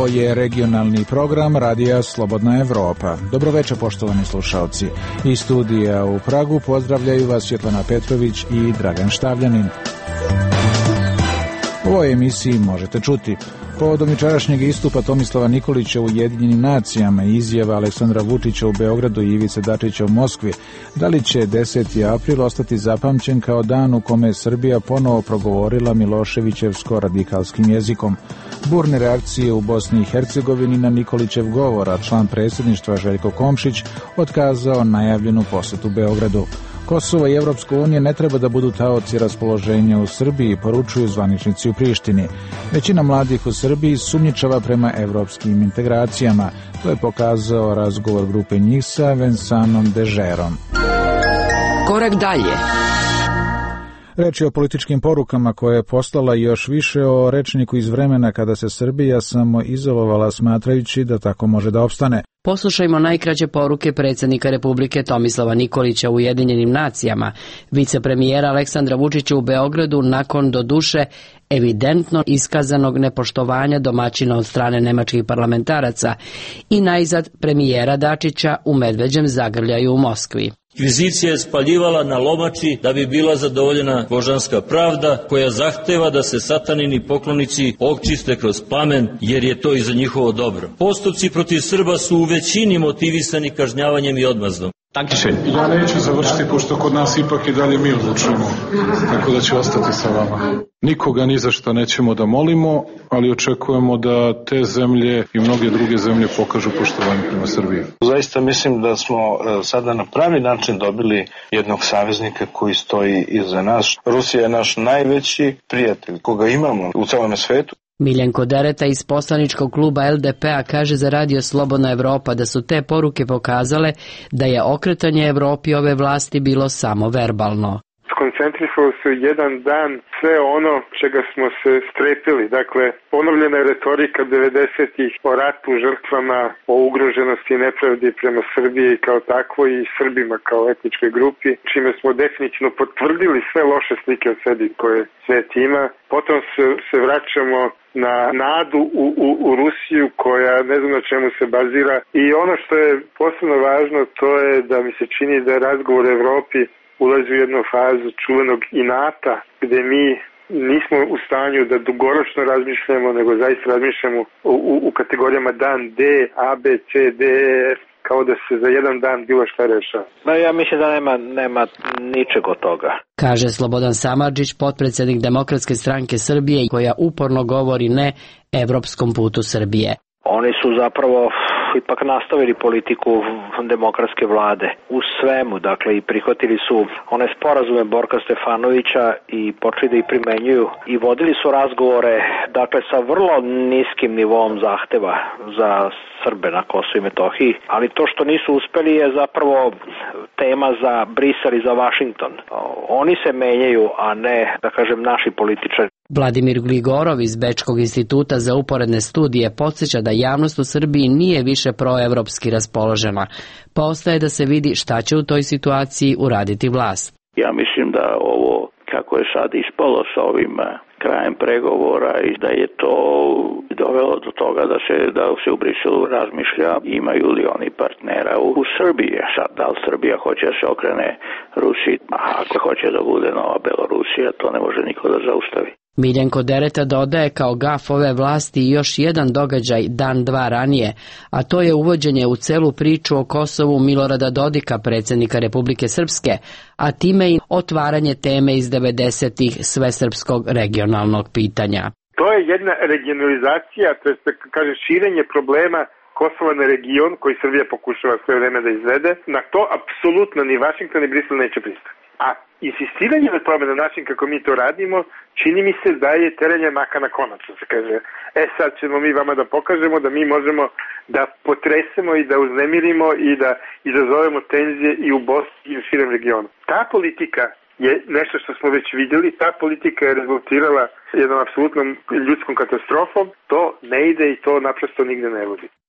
Ovo je regionalni program Radija Slobodna Evropa. Dobroveče, poštovani slušalci. Iz studija u Pragu pozdravljaju vas Svetlana Petrović i Dragan Štavljanin. U ovoj emisiji možete čuti: povodom jučerašnjeg istupa Tomislava Nikolića u Ujedinjenim nacijama i izjava Aleksandra Vučića u Beogradu i Ivice Dačića u Moskvi, da li će 10. april ostati zapamćen kao dan u kome je Srbija ponovo progovorila Miloševićevsko-radikalskim jezikom? Burne reakcije u Bosni i Hercegovini na Nikolićev govor, a član predsjedništva Željko Komšić otkazao najavljenu posetu Beogradu. Kosovo i Evropska unija ne treba da budu taoci raspoloženja u Srbiji, poručuju zvaničnici u Prištini. Većina mladih u Srbiji sumnjičava prema evropskim integracijama. To je pokazao razgovor grupe njih sa Vensanom Dežerom. Korak dalje. Reč je o političkim porukama koje je poslala još više o rečniku iz vremena kada se Srbija samo izolovala smatrajući da tako može da opstane. Poslušajmo najkraće poruke predsjednika Republike Tomislava Nikolića u Ujedinjenim nacijama, vicepremijera Aleksandra Vučića u Beogradu nakon doduše evidentno iskazanog nepoštovanja domaćina od strane nemačkih parlamentaraca i najzad premijera Dačića u medveđem zagrljaju u Moskvi. Inkvizicija je spaljivala na lomači da bi bila zadovoljena božanska pravda koja zahteva da se satanini poklonici očiste kroz plamen jer je to i za njihovo dobro. Postupci protiv Srba su u većini motivisani kažnjavanjem i odmazdom. Ja neću završiti pošto kod nas ipak i dalje mi odlučujemo, tako da ću ostati sa vama. Nikoga ni za što nećemo da molimo, ali očekujemo da te zemlje i mnoge druge zemlje pokažu poštovanje prema Srbiji. Zaista mislim da smo sada na pravi način dobili jednog saveznika koji stoji iza nas. Rusija je naš najveći prijatelj koga imamo u celom svetu. Miljenko Dereta iz poslaničkog kluba LDP-a kaže za Radio Slobodna Evropa da su te poruke pokazale da je okretanje Evropi ove vlasti bilo samo verbalno. Skoncentrisalo se u jedan dan sve ono čega smo se strepili. Dakle, ponovljena je retorika 90-ih o ratu, žrtvama, o ugroženosti i nepravdi prema Srbiji kao takvoj i Srbima kao etničkoj grupi, čime smo definitivno potvrdili sve loše slike od sebi koje svet ima. Potom se vraćamo na nadu u Rusiju koja ne znam na čemu se bazira. I ono što je posebno važno to je da mi se čini da je razgovor u Evropi ulazi u jednu fazu čuvenog inata gdje mi nismo u stanju da dugoročno razmišljamo, nego zaista razmišljamo u kategorijama dan D, A, B, C, D, E, F, kao da se za jedan dan bilo šta rešava. Ja mislim da nema ničeg od toga. Kaže Slobodan Samardžić, potpredsjednik Demokratske stranke Srbije, koja uporno govori ne evropskom putu Srbije. Oni su zapravo ipak nastavili politiku demokratske vlade u svemu, dakle i prihvatili su one sporazume Borka Stefanovića i počeli da ih primenjuju i vodili su razgovore, dakle sa vrlo niskim nivoom zahteva za Srbe na Kosovu i Metohiji, ali to što nisu uspeli je zapravo tema za Brisel i za Vašington. Oni se menjaju, a ne, da kažem, naši političari. Vladimir Gligorov iz Bečkog instituta za uporedne studije podsjeća da javnost u Srbiji nije više proevropski raspoložena, pa ostaje da se vidi šta će u toj situaciji uraditi vlast. Ja mislim da ovo, kako je sad ispalo sa ovim krajem pregovora, i da je to dovelo do toga da se u Briselu razmišlja imaju li oni partnera u Srbiji. Sad, da li Srbija hoće da se okrene Rusiji, a ako hoće da bude nova Belorusija, to ne može niko da zaustavi. Miljenko Dereta dodaje kao gaf ove vlasti još jedan događaj dan dva ranije, a to je uvođenje u celu priču o Kosovu Milorada Dodika, predsjednika Republike Srpske, a time i otvaranje teme iz 90-ih svesrpskog regionalnog pitanja. To je jedna regionalizacija, to je kaže širenje problema Kosova na region koji Srbija pokušava sve vreme da izvede. Na to apsolutno ni Vašington ni Brisel neće pristati. A insistiranje na tome na način kako mi to radimo, čini mi se da je teranje maka na konac, se kaže. Sad ćemo mi vama da pokažemo da mi možemo da potresemo i da uznemirimo i da izazovemo tenzije i u Bosni i u širem regionu. Ta politika je nešto što smo već vidjeli, ta politika je rezultirala jednom apsolutnom ljudskom katastrofom, to ne ide i to naprosto nigde ne vodi.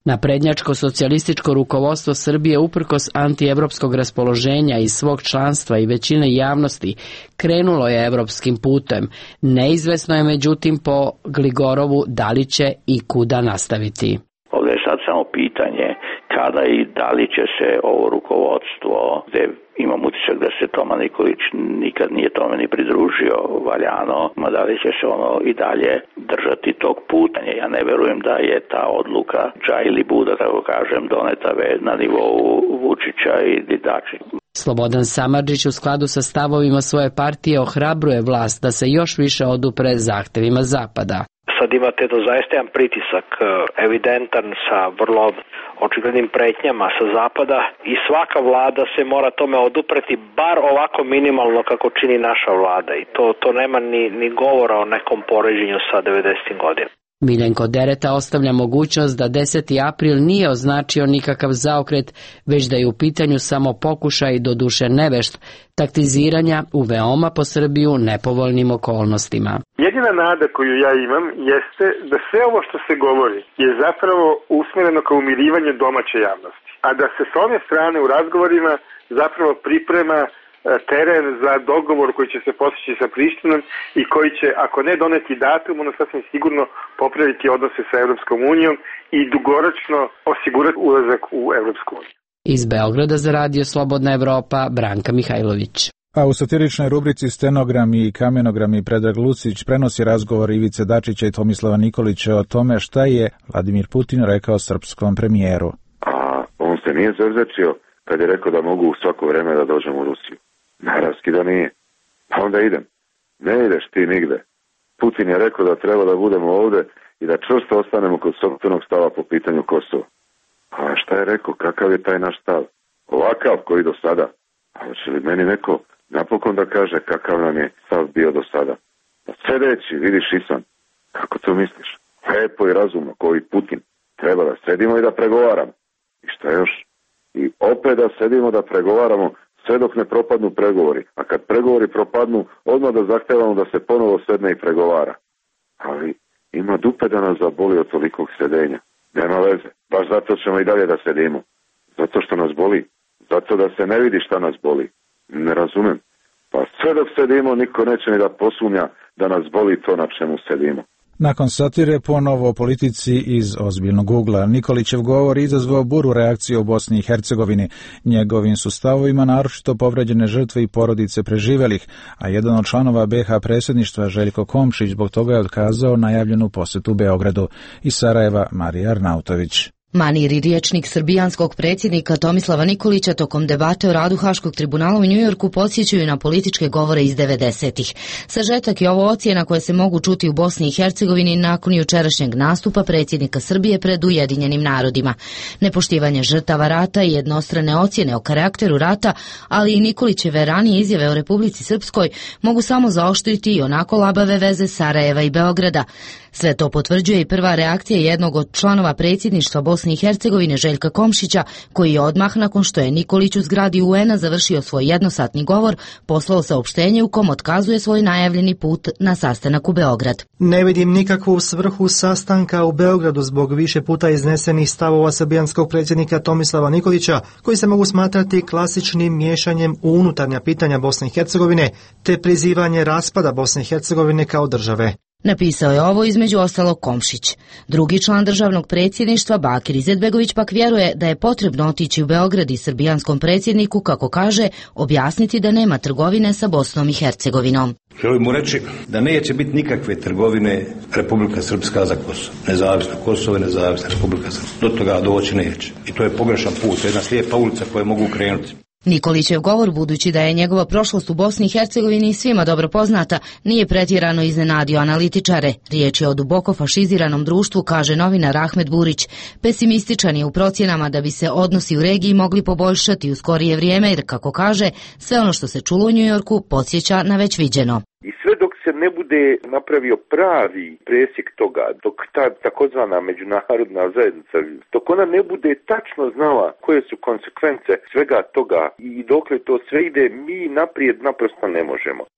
Naprednjačko-socijalističko rukovodstvo Srbije uprkos antievropskog raspoloženja iz svog članstva i većine javnosti krenulo je evropskim putem. Neizvesno je međutim po Gligorovu da li će i kuda nastaviti. Ovdje je sad samo pitanje kada i da li će se ovo rukovodstvo, gdje imam utisak da se Toma Nikolić nikad nije tome ni pridružio valjano, ma da li će se ono i dalje držati tog puta. Ja ne verujem da je ta odluka dža ili buda, tako kažem, doneta na nivou Vučića i Didači. Slobodan Samardžić u skladu sa stavovima svoje partije ohrabruje vlast da se još više odupre zahtevima Zapada. Sad imate zaista jedan pritisak evidentan sa vrlo očiglednim pretnjama sa Zapada i svaka vlada se mora tome odupreti, bar ovako minimalno kako čini naša vlada, i to nema ni govora o nekom poređenju sa 90. godina. Miljenko Dereta ostavlja mogućnost da 10. april nije označio nikakav zaokret, već da je u pitanju samo pokušaj, doduše nevešt, taktiziranja u veoma po Srbiju nepovoljnim okolnostima. Jedina nada koju ja imam jeste da sve ovo što se govori je zapravo usmjereno kao umirivanje domaće javnosti, a da se s one strane u razgovorima zapravo priprema teren za dogovor koji će se postići sa Prištinom i koji će, ako ne doneti datum, ono sasvim sigurno popraviti odnose sa Evropskom unijom i dugoročno osigurati ulazak u Evropsku uniju. Iz Beograda za Radio Slobodna Evropa, Branka Mihajlović. A u satiričnoj rubrici Stenogrami i kamenogrami Predrag Lucić prenosi razgovor Ivice Dačića i Tomislava Nikolića o tome šta je Vladimir Putin rekao srpskom premijeru. A on se nije zazrečio kad je rekao da mogu u svako vreme da dođem u Rusiju. Naravski da nije. Pa onda idem. Ne ideš ti nigde. Putin je rekao da treba da budemo ovde i da čvrsto ostanemo kod sopstvenog stava po pitanju Kosova. A šta je rekao? Kakav je taj naš stav? Ovakav koji do sada. A će li meni neko napokon da kaže kakav nam je stav bio do sada? Pa sedeći, vidiš Isan. Kako to misliš? Lepo i razumno, koji Putin. Treba da sedimo i da pregovaramo. I šta još? I opet da sedimo da pregovaramo sve dok ne propadnu pregovori. A kad pregovori propadnu, odmah da zahtevamo da se ponovo sedne i pregovara. Ali ima dupe da nas zaboli od tolikog sedenja. Nema veze. Baš zato ćemo i dalje da sedimo. Zato što nas boli. Zato da se ne vidi šta nas boli. Ne razumem. Pa sve dok sedimo, niko neće ni da posumnja da nas boli to na čemu sedimo. Nakon satire ponovo o politici iz ozbiljnog ugla. Nikolićev govor izazvao buru reakcije u Bosni i Hercegovini. Njegovim su stavovima naročito povređene žrtve i porodice preživelih, a jedan od članova BiH predsjedništva Željko Komšić zbog toga je otkazao najavljenu posetu Beogradu. Iz Sarajeva Marija Arnautović. Maniri riječnik srbijanskog predsjednika Tomislava Nikolića tokom debate o radu Haškog tribunala u Njujorku podsjećaju na političke govore iz 90-ih. Sažetak je ovo ocjena koje se mogu čuti u Bosni i Hercegovini nakon jučerašnjeg nastupa predsjednika Srbije pred Ujedinjenim narodima. Nepoštivanje žrtava rata i jednostrane ocjene o karakteru rata, ali i Nikolićeve ranije izjave o Republici Srpskoj mogu samo zaoštriti i onako labave veze Sarajeva i Beograda. Sve to potvrđuje i prva reakcija jednog od članova predsjedništva Bosne i Hercegovine Željka Komšića, koji je odmah nakon što je Nikolić u zgradi UN-a završio svoj jednosatni govor, poslao saopštenje u kom otkazuje svoj najavljeni put na sastanak u Beograd. Ne vidim nikakvu svrhu sastanka u Beogradu zbog više puta iznesenih stavova srbijanskog predsjednika Tomislava Nikolića, koji se mogu smatrati klasičnim miješanjem u unutarnja pitanja Bosne i Hercegovine, te prizivanje raspada Bosne i Hercegovine kao države. Napisao je ovo između ostalog Komšić. Drugi član državnog predsjedništva Bakir Izetbegović pak vjeruje da je potrebno otići u Beograd i srbijanskom predsjedniku, kako kaže, objasniti da nema trgovine sa Bosnom i Hercegovinom. Želim mu reći da neće biti nikakve trgovine Republika Srpska za Kosovo. Nezavisno Kosovo i nezavisna Republika Srpska. Do toga doći neće. I to je pogrešan put, to je jedna slijepa ulica koje mogu krenuti. Nikolićev govor, budući da je njegova prošlost u Bosni i Hercegovini svima dobro poznata, nije pretjerano iznenadio analitičare. Riječ je o duboko fašiziranom društvu, kaže novinar Ahmed Burić. Pesimističan je u procjenama da bi se odnosi u regiji mogli poboljšati u skorije vrijeme, jer, kako kaže, sve ono što se čulo u Njujorku podsjeća na već viđeno. I sve dok se ne bude napravio pravi presjek toga, dok ta takozvana međunarodna zajednica, dok ona ne bude tačno znala koje su konsekvence svega toga i dokle to sve ide, mi naprijed naprosto ne možemo.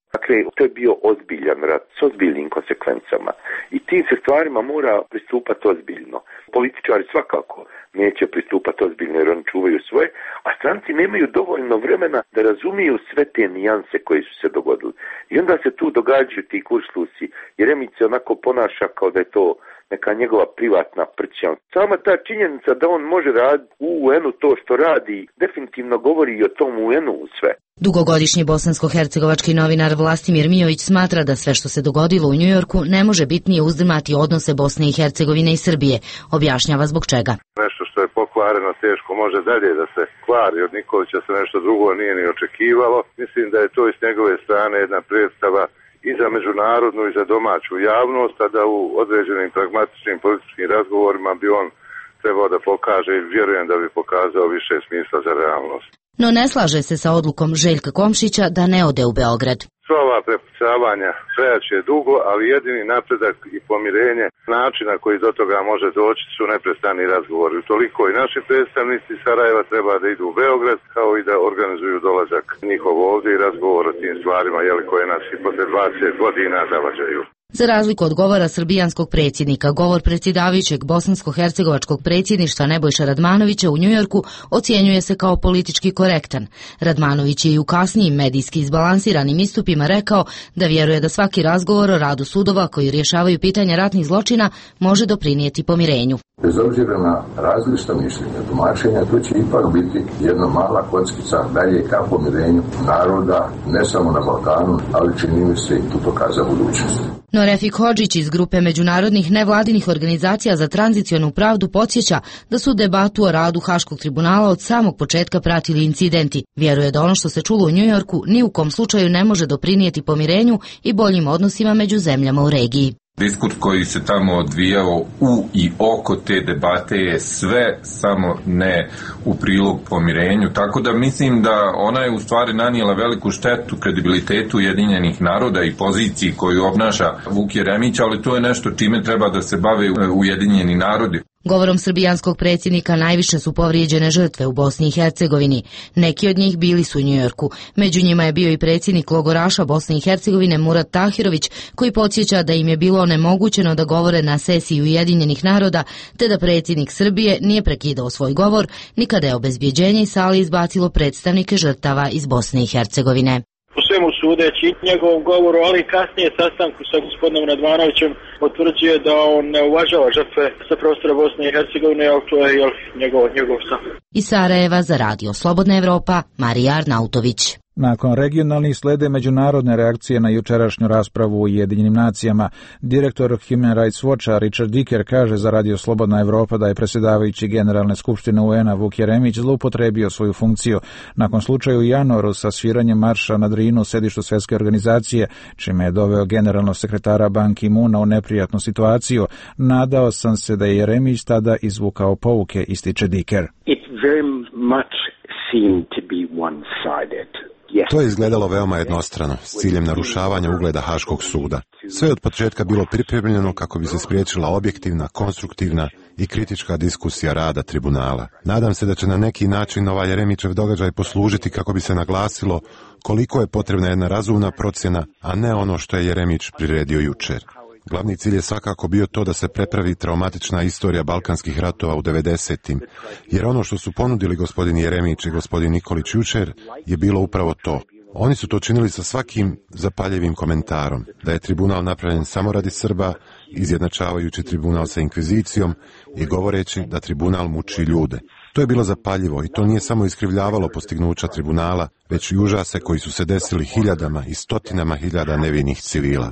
Dakle, to je bio ozbiljan rat s ozbiljnim konsekvencama i tim se stvarima mora pristupati ozbiljno. Političari svakako neće pristupati ozbiljno jer oni čuvaju svoje, a stranci nemaju dovoljno vremena da razumiju sve te nijanse koje su se dogodili. I onda se tu događaju ti kuršlusi. Jeremić se onako ponaša kao da je to neka njegova privatna prća. Sama ta činjenica da on može raditi u UN-u to što radi, definitivno govori i o tom UN-u sve. Dugogodišnji bosansko-hercegovački novinar Vlastimir Mijović smatra da sve što se dogodilo u Njujorku ne može bitnije uzdrmati odnose Bosne i Hercegovine i Srbije. Objašnjava zbog čega. Nešto što je pokvareno teško može dalje da se kvari. Od Nikolića se nešto drugo nije ni očekivalo. Mislim da je to iz njegove strane jedna predstava i za međunarodnu i za domaću javnost, a da u određenim pragmatičnim političkim razgovorima bi on trebao da pokaže i vjerujem da bi pokazao više smisla za realnost. No ne slaže se sa odlukom Željka Komšića da ne ode u Beograd. Sva ova prepucavanja trajaće dugo, ali jedini napredak i pomirenje načina koji do toga može doći su neprestani razgovori. Toliko i naši predstavnici Sarajeva treba da idu u Beograd, kao i da organizuju dolazak njihov ovdje i razgovor o tim stvarima koje nas i posle 20 godina zavađaju. Za razliku od govora srbijanskog predsjednika, govor predsjedavajućeg bosansko-hercegovačkog predsjedništva Nebojša Radmanovića u Njujorku ocjenjuje se kao politički korektan. Radmanović je i u kasnijim medijski izbalansiranim istupima rekao da vjeruje da svaki razgovor o radu sudova koji rješavaju pitanja ratnih zločina može doprinijeti pomirenju. Bez obzira na različita mišljenja, tumačenja, to će ipak biti jedna mala kockica dalje ka pomirenju naroda, ne samo na Balkanu, ali čini mi se i putokaz za budućnost. No Refik Hodžić iz grupe međunarodnih nevladinih organizacija za tranzicionu pravdu podsjeća da su debatu o radu Haškog tribunala od samog početka pratili incidenti. Vjeruje da ono što se čulo u Njujorku ni u kom slučaju ne može doprinijeti pomirenju i boljim odnosima među zemljama u regiji. Diskurs koji se tamo odvijao u i oko te debate je sve samo ne u prilog pomirenju, tako da mislim da ona je u stvari nanijela veliku štetu kredibilitetu Ujedinjenih naroda i poziciji koju obnaša Vuk Jeremić, ali to je nešto čime treba da se bave Ujedinjeni narodi. Govorom srbijanskog predsjednika najviše su povrijeđene žrtve u Bosni i Hercegovini. Neki od njih bili su u Njujorku. Među njima je bio i predsjednik logoraša Bosne i Hercegovine Murat Tahirović, koji podsjeća da im je bilo onemogućeno da govore na sesiji Ujedinjenih naroda, te da predsjednik Srbije nije prekidao svoj govor, ni kada je obezbjeđenje iz sali izbacilo predstavnike žrtava iz Bosne i Hercegovine. Po svemu sudeći njegovom govoru, ali kasnije sastanku sa gospodinom Radmanovićem potvrđuje da on ne uvažava žrtve sa prostora Bosne i Hercegovine, ali to je njegov stav. Iz Sarajeva za Radio Slobodna Evropa, Marija Arnautović. Nakon regionalnih slede međunarodne reakcije na jučerašnju raspravu u Ujedinjenim nacijama, direktor Human Rights Watcha Richard Dicker kaže za Radio Slobodna Evropa da je predsjedavajući Generalne skupštine UN-a Vuk Jeremić zloupotrebio svoju funkciju nakon slučaja u januaru sa sviranjem marša na Drinu u sedištu Svjetske organizacije, čime je doveo generalnog sekretara Ban Ki-moona u neprijatnu situaciju. Nadao sam se da je Jeremić tada izvukao pouke, ističe Dicker. It very much seemed to be one-sided. To je izgledalo veoma jednostrano, s ciljem narušavanja ugleda Haškog suda. Sve od početka bilo pripremljeno kako bi se spriječila objektivna, konstruktivna i kritička diskusija rada tribunala. Nadam se da će na neki način ovaj Jeremićev događaj poslužiti kako bi se naglasilo koliko je potrebna jedna razumna procjena, a ne ono što je Jeremić priredio jučer. Glavni cilj je svakako bio to da se prepravi traumatična istorija balkanskih ratova u 90-im, jer ono što su ponudili gospodin Jeremić i gospodin Nikolić jučer je bilo upravo to. Oni su to činili sa svakim zapaljivim komentarom, da je tribunal napravljen samo radi Srba, izjednačavajući tribunal sa inkvizicijom i govoreći da tribunal muči ljude. To je bilo zapaljivo i to nije samo iskrivljavalo postignuća tribunala, već i užase koji su se desili hiljadama i stotinama hiljada nevinih civila.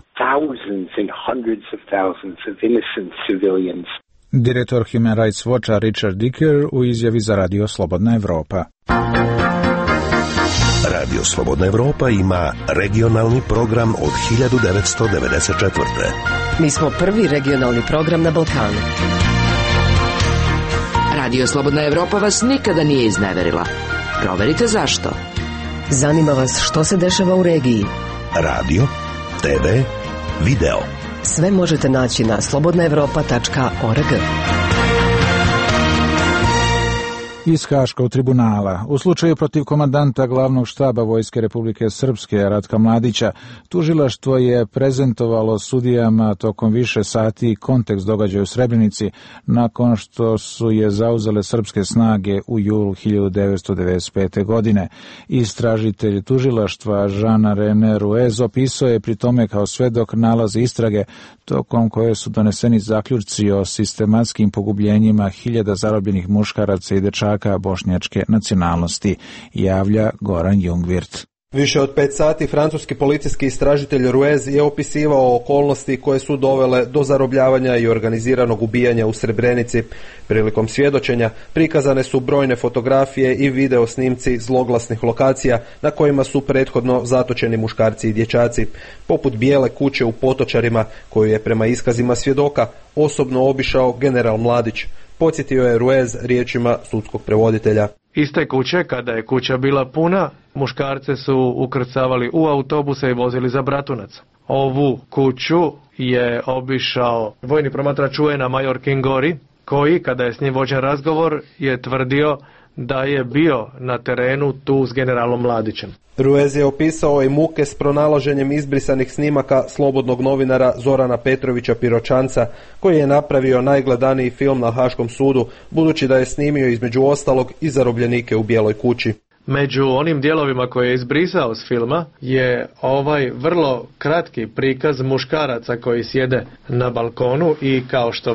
Direktor Human Rights Watcha Richard Dicker u izjavi za Radio Slobodna Evropa. Radio Slobodna Evropa ima regionalni program od 1994. Mi smo prvi regionalni program na Balkanu. Radio Slobodna Evropa vas nikada nije izneverila. Proverite zašto. Zanima vas što se dešava u regiji. Radio, TV, video. Sve možete naći na slobodnaevropa.org. iz Haškog tribunala. U slučaju protiv komandanta glavnog štaba Vojske Republike Srpske Ratka Mladića, tužilaštvo je prezentovalo sudijama tokom više sati kontekst događaja u Srebrenici nakon što su je zauzele srpske snage u julu 1995. godine. Istražitelj tužilaštva Jean-René Ruez opisao je pri tome kao svedok nalaze istrage tokom koje su doneseni zaključci o sistematskim pogubljenjima hiljada zarobljenih muškaraca i dečaka bošnjačke nacionalnosti, javlja Goran Jungwirth. Više od 5 sati francuski policijski istražitelj Ruez je opisivao okolnosti koje su dovele do zarobljavanja i organiziranog ubijanja u Srebrenici. Prilikom svjedočenja prikazane su brojne fotografije i video snimci zloglasnih lokacija na kojima su prethodno zatočeni muškarci i dječaci, poput bijele kuće u Potočarima koju je prema iskazima svjedoka osobno obišao general Mladić. Podsjetio je Ruez riječima sudskog prevoditelja. Iz te kuće, kada je kuća bila puna, muškarce su ukrcavali u autobuse i vozili za Bratunac. Ovu kuću je obišao vojni promatrač UN-a major Kingori, koji, kada je s njim vođen razgovor, je tvrdio da je bio na terenu tu s generalom Mladićem. Ruez je opisao i muke s pronalaženjem izbrisanih snimaka slobodnog novinara Zorana Petrovića Piroćanca, koji je napravio najgledaniji film na Haškom sudu, budući da je snimio između ostalog i zarobljenike u Bijeloj kući. Među onim dijelovima koje je izbrisao s filma je ovaj vrlo kratki prikaz muškaraca koji sjede na balkonu i kao što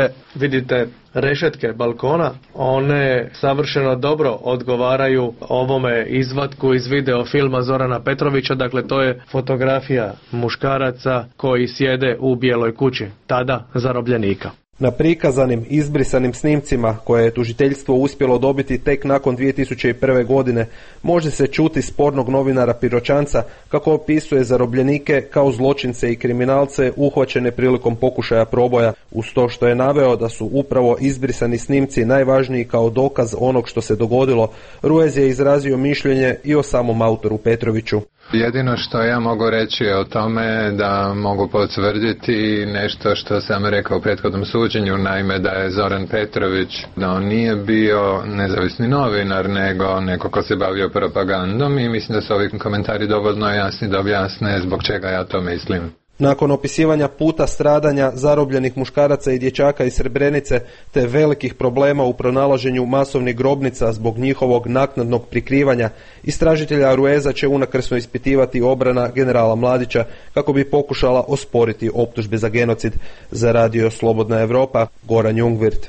vidite rešetke balkona, one savršeno dobro odgovaraju ovome izvatku iz video filma Zorana Petrovića, dakle to je fotografija muškaraca koji sjede u Bijeloj kući, tada zarobljenika. Na prikazanim izbrisanim snimcima koje je tužiteljstvo uspjelo dobiti tek nakon 2001. godine može se čuti spornog novinara Piroćanca kako opisuje zarobljenike kao zločince i kriminalce uhvaćene prilikom pokušaja proboja, uz to što je naveo da su upravo izbrisani snimci najvažniji kao dokaz onog što se dogodilo. Ruez je izrazio mišljenje i o samom autoru Petroviću. Jedino što ja mogu reći o tome da mogu potvrditi nešto što sam rekao u prethodnom suđenju, naime da je Zoran Petrović, da on nije bio nezavisni novinar, nego neko ko se bavio propagandom i mislim da su ovi komentari dovoljno jasni da objasne zbog čega ja to mislim. Nakon opisivanja puta stradanja zarobljenih muškaraca i dječaka iz Srebrenice te velikih problema u pronalaženju masovnih grobnica zbog njihovog naknadnog prikrivanja, istražitelja Rueza će unakrsno ispitivati obrana generala Mladića kako bi pokušala osporiti optužbe za genocid. Za radio Slobodna Evropa, Goran Jungwirth.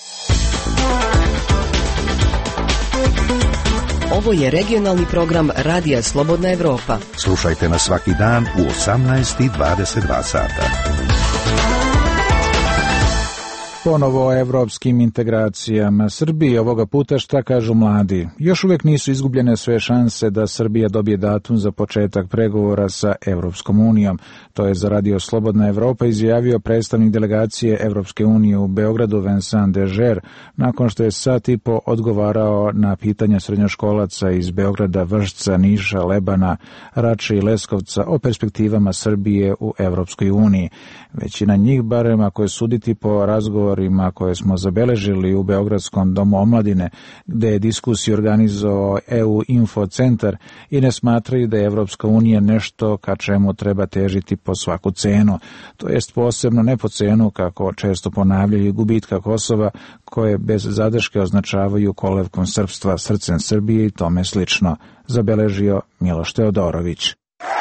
Ovo je regionalni program Radija Slobodna Evropa. Slušajte nas svaki dan u 18:22 sata. Ponovo o evropskim integracijama Srbije, ovoga puta šta kažu mladi. Još uvijek nisu izgubljene sve šanse da Srbija dobije datum za početak pregovora sa Evropskom unijom. To je za radio Slobodna Evropa izjavio predstavnik delegacije Evropske unije u Beogradu Vincent Dežer, nakon što je sat i po odgovarao na pitanja srednjoškolaca iz Beograda, Vršca, Niša, Lebana, Rače i Leskovca o perspektivama Srbije u Evropskoj uniji. Većina njih, barem ako je suditi po razgovorima koje smo zabeležili u Beogradskom domu omladine, gde je diskusiju organizovao EU Info centar, i ne smatraju da je Evropska unija nešto ka čemu treba težiti po svaku cenu. To jest posebno ne po cenu, kako često ponavljaju, gubitka Kosova, koje bez zadrške označavaju kolevkom srpstva, srcem Srbije i tome slično, zabeležio Miloš Teodorović.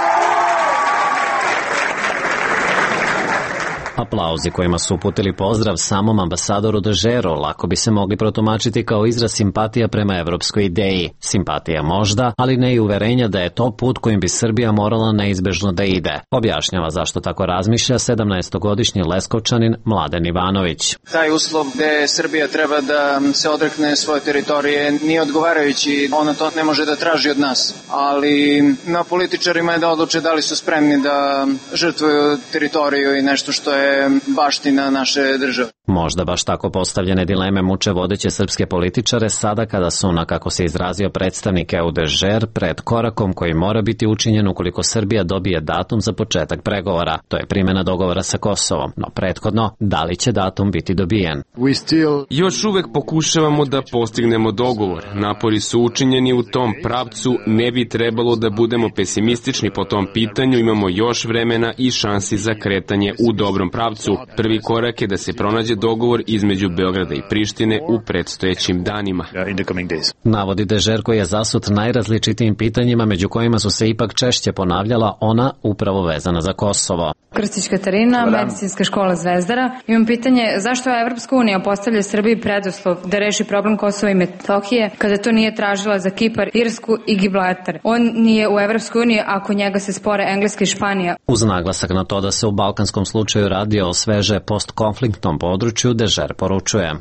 Aplauzi kojima su uputili pozdrav samom ambasadoru Dežeru lako bi se mogli protumačiti kao izraz simpatija prema evropskoj ideji. Simpatija možda, ali ne i uverenja da je to put kojim bi Srbija morala neizbežno da ide. Objašnjava zašto tako razmišlja 17-godišnji Leskovčanin Mladen Ivanović. Taj uslov gde Srbija treba da se odrekne svoje teritorije nije odgovarajući, ona to ne može da traži od nas. Ali na političarima je da odluče da li su spremni da žrtvuju teritoriju i nešto što je baština naše države. Možda baš tako postavljene dileme muče vodeće srpske političare sada kada su, na kako se izrazio predstavnik EUDŽR, pred korakom koji mora biti učinjen ukoliko Srbija dobije datum za početak pregovora. To je primjena dogovora sa Kosovom. No prethodno, da li će datum biti dobijen? Još uvek pokušavamo da postignemo dogovor. Napori su učinjeni u tom pravcu, ne bi trebalo da budemo pesimistični po tom pitanju, imamo još vremena i šansi za kretanje u dobrom pravcu. Prvi korak je da se pronađe dogovor između Beograda i Prištine u predstojećim danima. Navodi Dežer koji je zasut najrazličitijim pitanjima, među kojima su se ipak češće ponavljala ona upravo vezana za Kosovo. Krstić Katarina, Medicinska škola Zvezdara. Imam pitanje zašto Evropska unija postavlja Srbiji preduslov da reši problem Kosova i Metohije kada to nije tražila za Kipar, Irsku i Gibraltar. On nije u Evropskoj uniji ako njega se spore Engleska i Španija. Uz naglasak na to da se u balkanskom slučaju radi o sveže postkonfliktnom području, Dežer poručuje.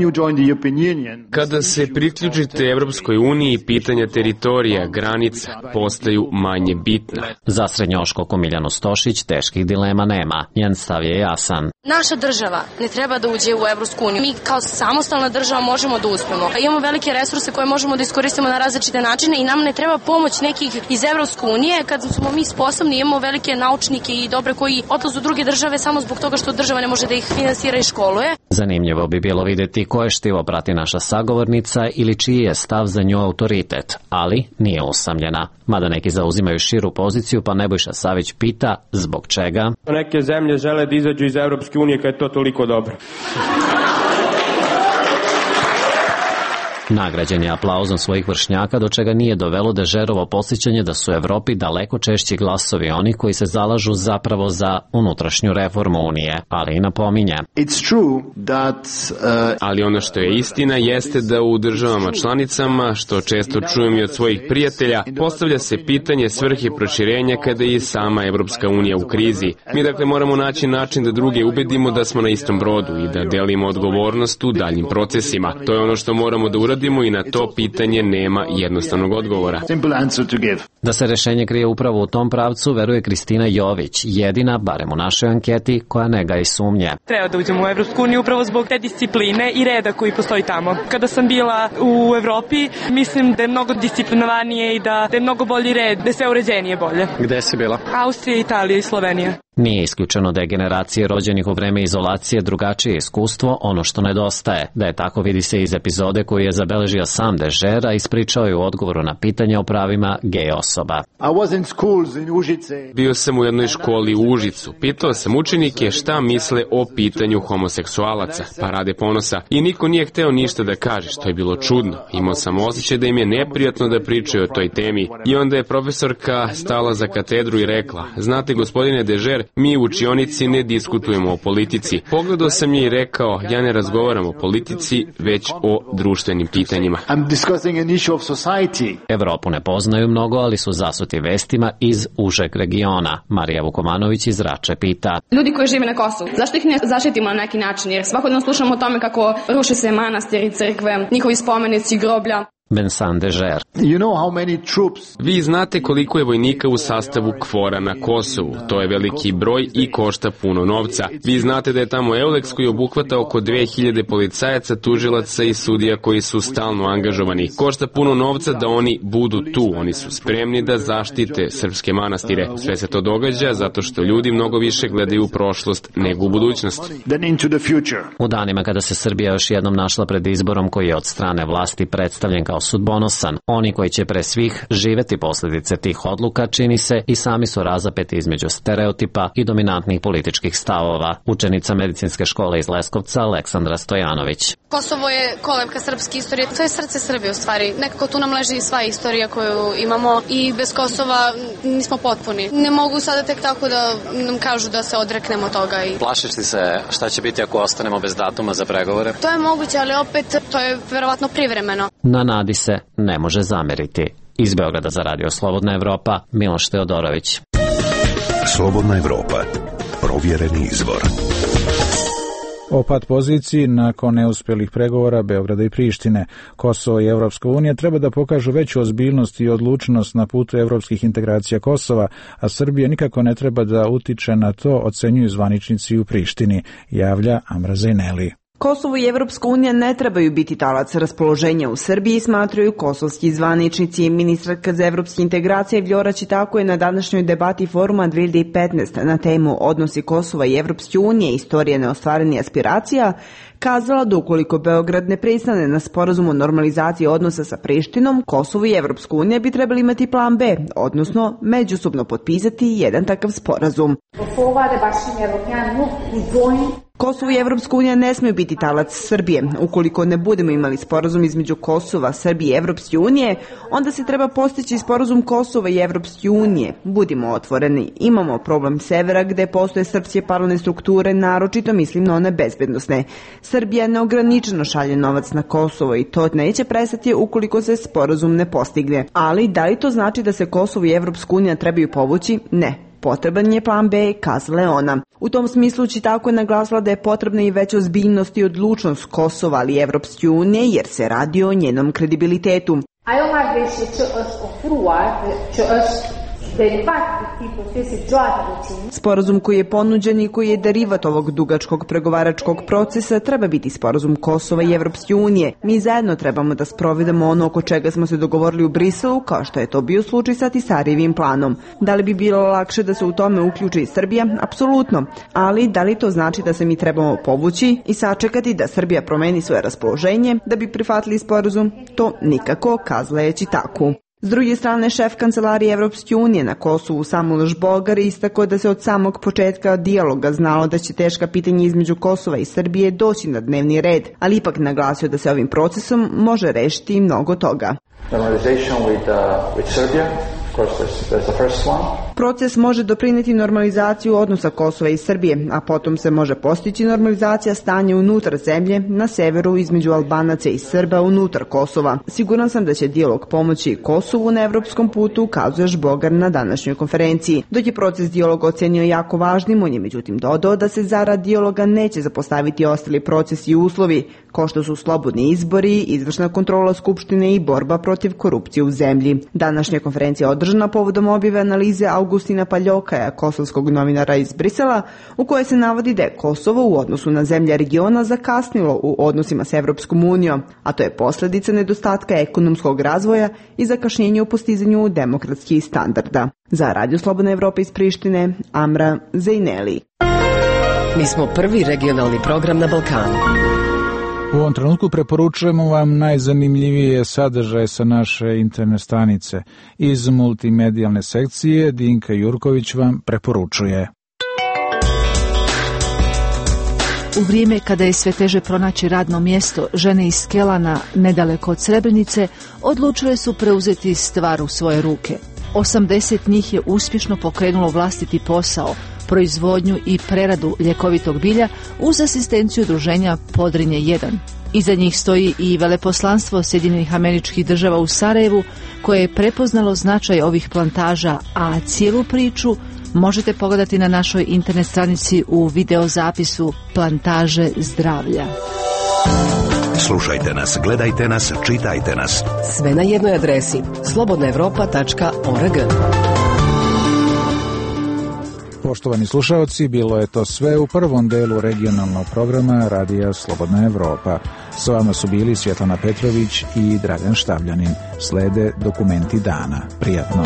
Kada se priključite Evropskoj uniji, pitanja teritorija, granica postaju manje bitna. Za srednjoškolku Miljanu Stošić teških dilema nema. Njen stav je jasan. Naša država ne treba da uđe u Evropsku uniju. Mi kao samostalna država možemo da uspemo. Imamo velike resurse koje možemo da iskoristimo na različite načine i nam ne treba pomoć nekih iz Evropske unije kad smo mi sposobni, imamo velike naučnike i dobre koji odlaze u druge države samo zbog toga što država ne može da ih finansira i školuje. Zanimljivo bi bilo vidjeti koje štivo prati naša sagovornica ili čiji je stav za nju autoritet, ali nije usamljena. Mada neki zauzimaju širu poziciju, pa Nebojša Savić pita zbog čega. Neke zemlje žele da izađu iz Evropske unije kad je to toliko dobro. Nagrađen je aplauzom svojih vršnjaka, do čega nije dovelo Dežerovo podsjećanje da su u Evropi daleko češći glasovi oni koji se zalažu zapravo za unutrašnju reformu Unije, ali i napominje. Ali ono što je istina jeste da u državama članicama, što često čujem i od svojih prijatelja, postavlja se pitanje svrhe proširenja kada je i sama Evropska unija u krizi. Mi dakle moramo naći način da druge ubedimo da smo na istom brodu i da delimo odgovornost u daljim procesima. To je ono što moramo da uradimo i na to pitanje nema jednostavnog odgovora. Da se rešenje krije upravo u tom pravcu, veruje Kristina Jović, jedina, barem u našoj anketi, koja ne gaji sumnje. Treba da uđemo u Evropsku uniju upravo zbog te discipline i reda koji postoji tamo. Kada sam bila u Evropi, mislim da je mnogo disciplinovanije i da je mnogo bolji red, da je sve uređenije bolje. Gde si bila? Austrija, Italija i Slovenija. Nije isključeno da je generacije rođenih u vreme izolacije drugačije iskustvo, ono što nedostaje. Da je tako vidi se iz epizode koju je zabeležio sam Dežer, a ispričao je u odgovoru na pitanje o pravima gej osoba. Bio sam u jednoj školi u Užicu. Pitao sam učenike šta misle o pitanju homoseksualaca, Parade ponosa, i niko nije hteo ništa da kaže, što je bilo čudno. Imao sam osjećaj da im je neprijatno da pričaju o toj temi. I onda je profesorka stala za katedru i rekla: znate, gospodine Dežer, mi u učionici ne diskutujemo o politici. Pogledao sam je i rekao: ja ne razgovaram o politici, već o društvenim pitanjima. Evropu ne poznaju mnogo, ali su zasuti vestima iz užeg regiona. Marija Vukomanović iz Rače pita. Ljudi koji žive na Kosovu, zašto ih ne zaštitimo na neki način? Jer svakodnevno slušamo o tome kako ruše se manastiri, crkve, njihovi spomenici, groblja. Vincent Dežer. Vi znate koliko je vojnika u sastavu KFOR-a na Kosovu. To je veliki broj i košta puno novca. Vi znate da je tamo EULEX koji obuhvata oko 2000 policajaca, tužilaca i sudija koji su stalno angažovani. Košta puno novca da oni budu tu. Oni su spremni da zaštite srpske manastire. Sve se to događa zato što ljudi mnogo više gledaju u prošlost nego u budućnost. U danima kada se Srbija još jednom našla pred izborom koji je od strane vlasti predstavljen kao sudbonosan, oni koji će pre svih živeti posljedice tih odluka, čini se, i sami su razapeti između stereotipa i dominantnih političkih stavova. Učenica medicinske škole iz Leskovca Aleksandra Stojanović. Kosovo je kolevka srpske istorije, to je srce Srbije u stvari. Nekako tu nam leži sva istorija koju imamo i bez Kosova nismo potpuni. Ne mogu sada tek tako da nam kažu da se odreknemo toga. Plašiš li se šta će biti ako ostanemo bez datuma za pregovore? To je moguće, ali opet to je verovatno privremeno. Na nadi se ne može zameriti. Iz Beograda za Radio Slobodna Evropa, Miloš Teodorović. Slobodna Evropa, provjereni izvor. o pat poziciji nakon neuspjelih pregovora Beograda i Prištine. Kosovo i Evropska unija treba da pokažu veću ozbiljnost i odlučnost na putu evropskih integracija Kosova, a Srbija nikako ne treba da utiče na to, ocenjuju zvaničnici u Prištini, javlja Amra Zejneli. Kosovo i Evropska unija ne trebaju biti talac raspoloženja u Srbiji, smatraju kosovski zvaničnici. Ministarka za evropske integracije Vljora Čitako je na današnjoj debati foruma 2015 na temu odnosi Kosova i Evropske unije, istorije neostvarenih aspiracija, kazala da ukoliko Beograd ne pristane na sporazum o normalizaciji odnosa sa Prištinom, Kosovo i Evropska unija bi trebali imati plan B, odnosno međusobno potpisati jedan takav sporazum. Kosovo i Evropska unija ne smiju biti talac Srbije. Ukoliko ne budemo imali sporazum između Kosova, Srbije i Evropske unije, onda se treba postići sporazum Kosova i Evropske unije. Budimo otvoreni. Imamo problem severa gde postoje srpske paralelne strukture, naročito mislim na one bezbednosne. Srbija neograničeno šalje novac na Kosovo i to neće prestati ukoliko se sporazum ne postigne. Ali da li to znači da se Kosovo i Evropska unija trebaju povući? Ne. Potreban je plan B, kazala je ona. U tom smislu Čitako je naglasila da je potrebna i veća ozbiljnost i odlučnost Kosova, ali i Evropske unije, jer se radi o njenom kredibilitetu. Sporazum koji je ponuđen i koji je derivat ovog dugačkog pregovaračkog procesa treba biti sporazum Kosova i Evropske unije. Mi zajedno trebamo da sprovedemo ono oko čega smo se dogovorili u Briselu, kao što je to bio slučaj sa Tisarijevim planom. Da li bi bilo lakše da se u tome uključi i Srbija? Apsolutno. Ali da li to znači da se mi trebamo povući i sačekati da Srbija promeni svoje raspoloženje da bi prihvatili sporazum? To nikako, kazala je Čitaku. S druge strane, šef kancelarije Evropske unije na Kosovu Samuel Žbogar istakao da se od samog početka dijaloga znalo da će teška pitanja između Kosova i Srbije doći na dnevni red, ali ipak naglasio da se ovim procesom može rešiti i mnogo toga. Proces može doprineti normalizaciju odnosa Kosova i Srbije, a potom se može postići normalizacija stanja unutar zemlje, na severu između Albanaca i Srba unutar Kosova. Siguran sam da će dijalog pomoći Kosovu na evropskom putu, kazuje Žbogar na današnjoj konferenciji. Dok je proces dijaloga ocenio jako važnim, on je međutim dodao da se zarad dijaloga neće zapostaviti ostali procesi i uslovi, kao što su slobodni izbori, izvršna kontrola Skupštine i borba protiv korupcije u zemlji. Današnja konferencija održana povodom objave analize Augustina Paljokaja, kosovskog novinara iz Brisela, u kojoj se navodi da je Kosovo u odnosu na zemlje regiona zakasnilo u odnosima s Evropskom unijom, a to je posljedica nedostatka ekonomskog razvoja i zakašnjenja u postizanju demokratskih standarda. Za Radio Slobodna Evropa iz Prištine, Amra Zejneli. Mi smo prvi regionalni program na Balkanu. U ovom trenutku preporučujemo vam najzanimljivije sadržaje sa naše internet stranice. Iz multimedijalne sekcije Dinka Jurković vam preporučuje. U vrijeme kada je sve teže pronaći radno mjesto, žene iz Skelana, nedaleko od Srebrenice, odlučile su preuzeti stvar u svoje ruke. 80 njih je uspješno pokrenulo vlastiti posao, proizvodnju i preradu ljekovitog bilja uz asistenciju udruženja Podrinje 1. Iza njih stoji i veleposlanstvo Sjedinjenih Američkih Država u Sarajevu, koje je prepoznalo značaj ovih plantaža, a cijelu priču možete pogledati na našoj internet stranici u videozapisu Plantaže zdravlja. Slušajte nas, gledajte nas, čitajte nas. Sve na jednoj adresi slobodnaevropa.org. Poštovani slušaoci, bilo je to sve u prvom delu regionalnog programa Radija Slobodna Evropa. S vama su bili Svjetlana Petrović i Dragan Štavljanin. Slede dokumenti dana. Prijatno.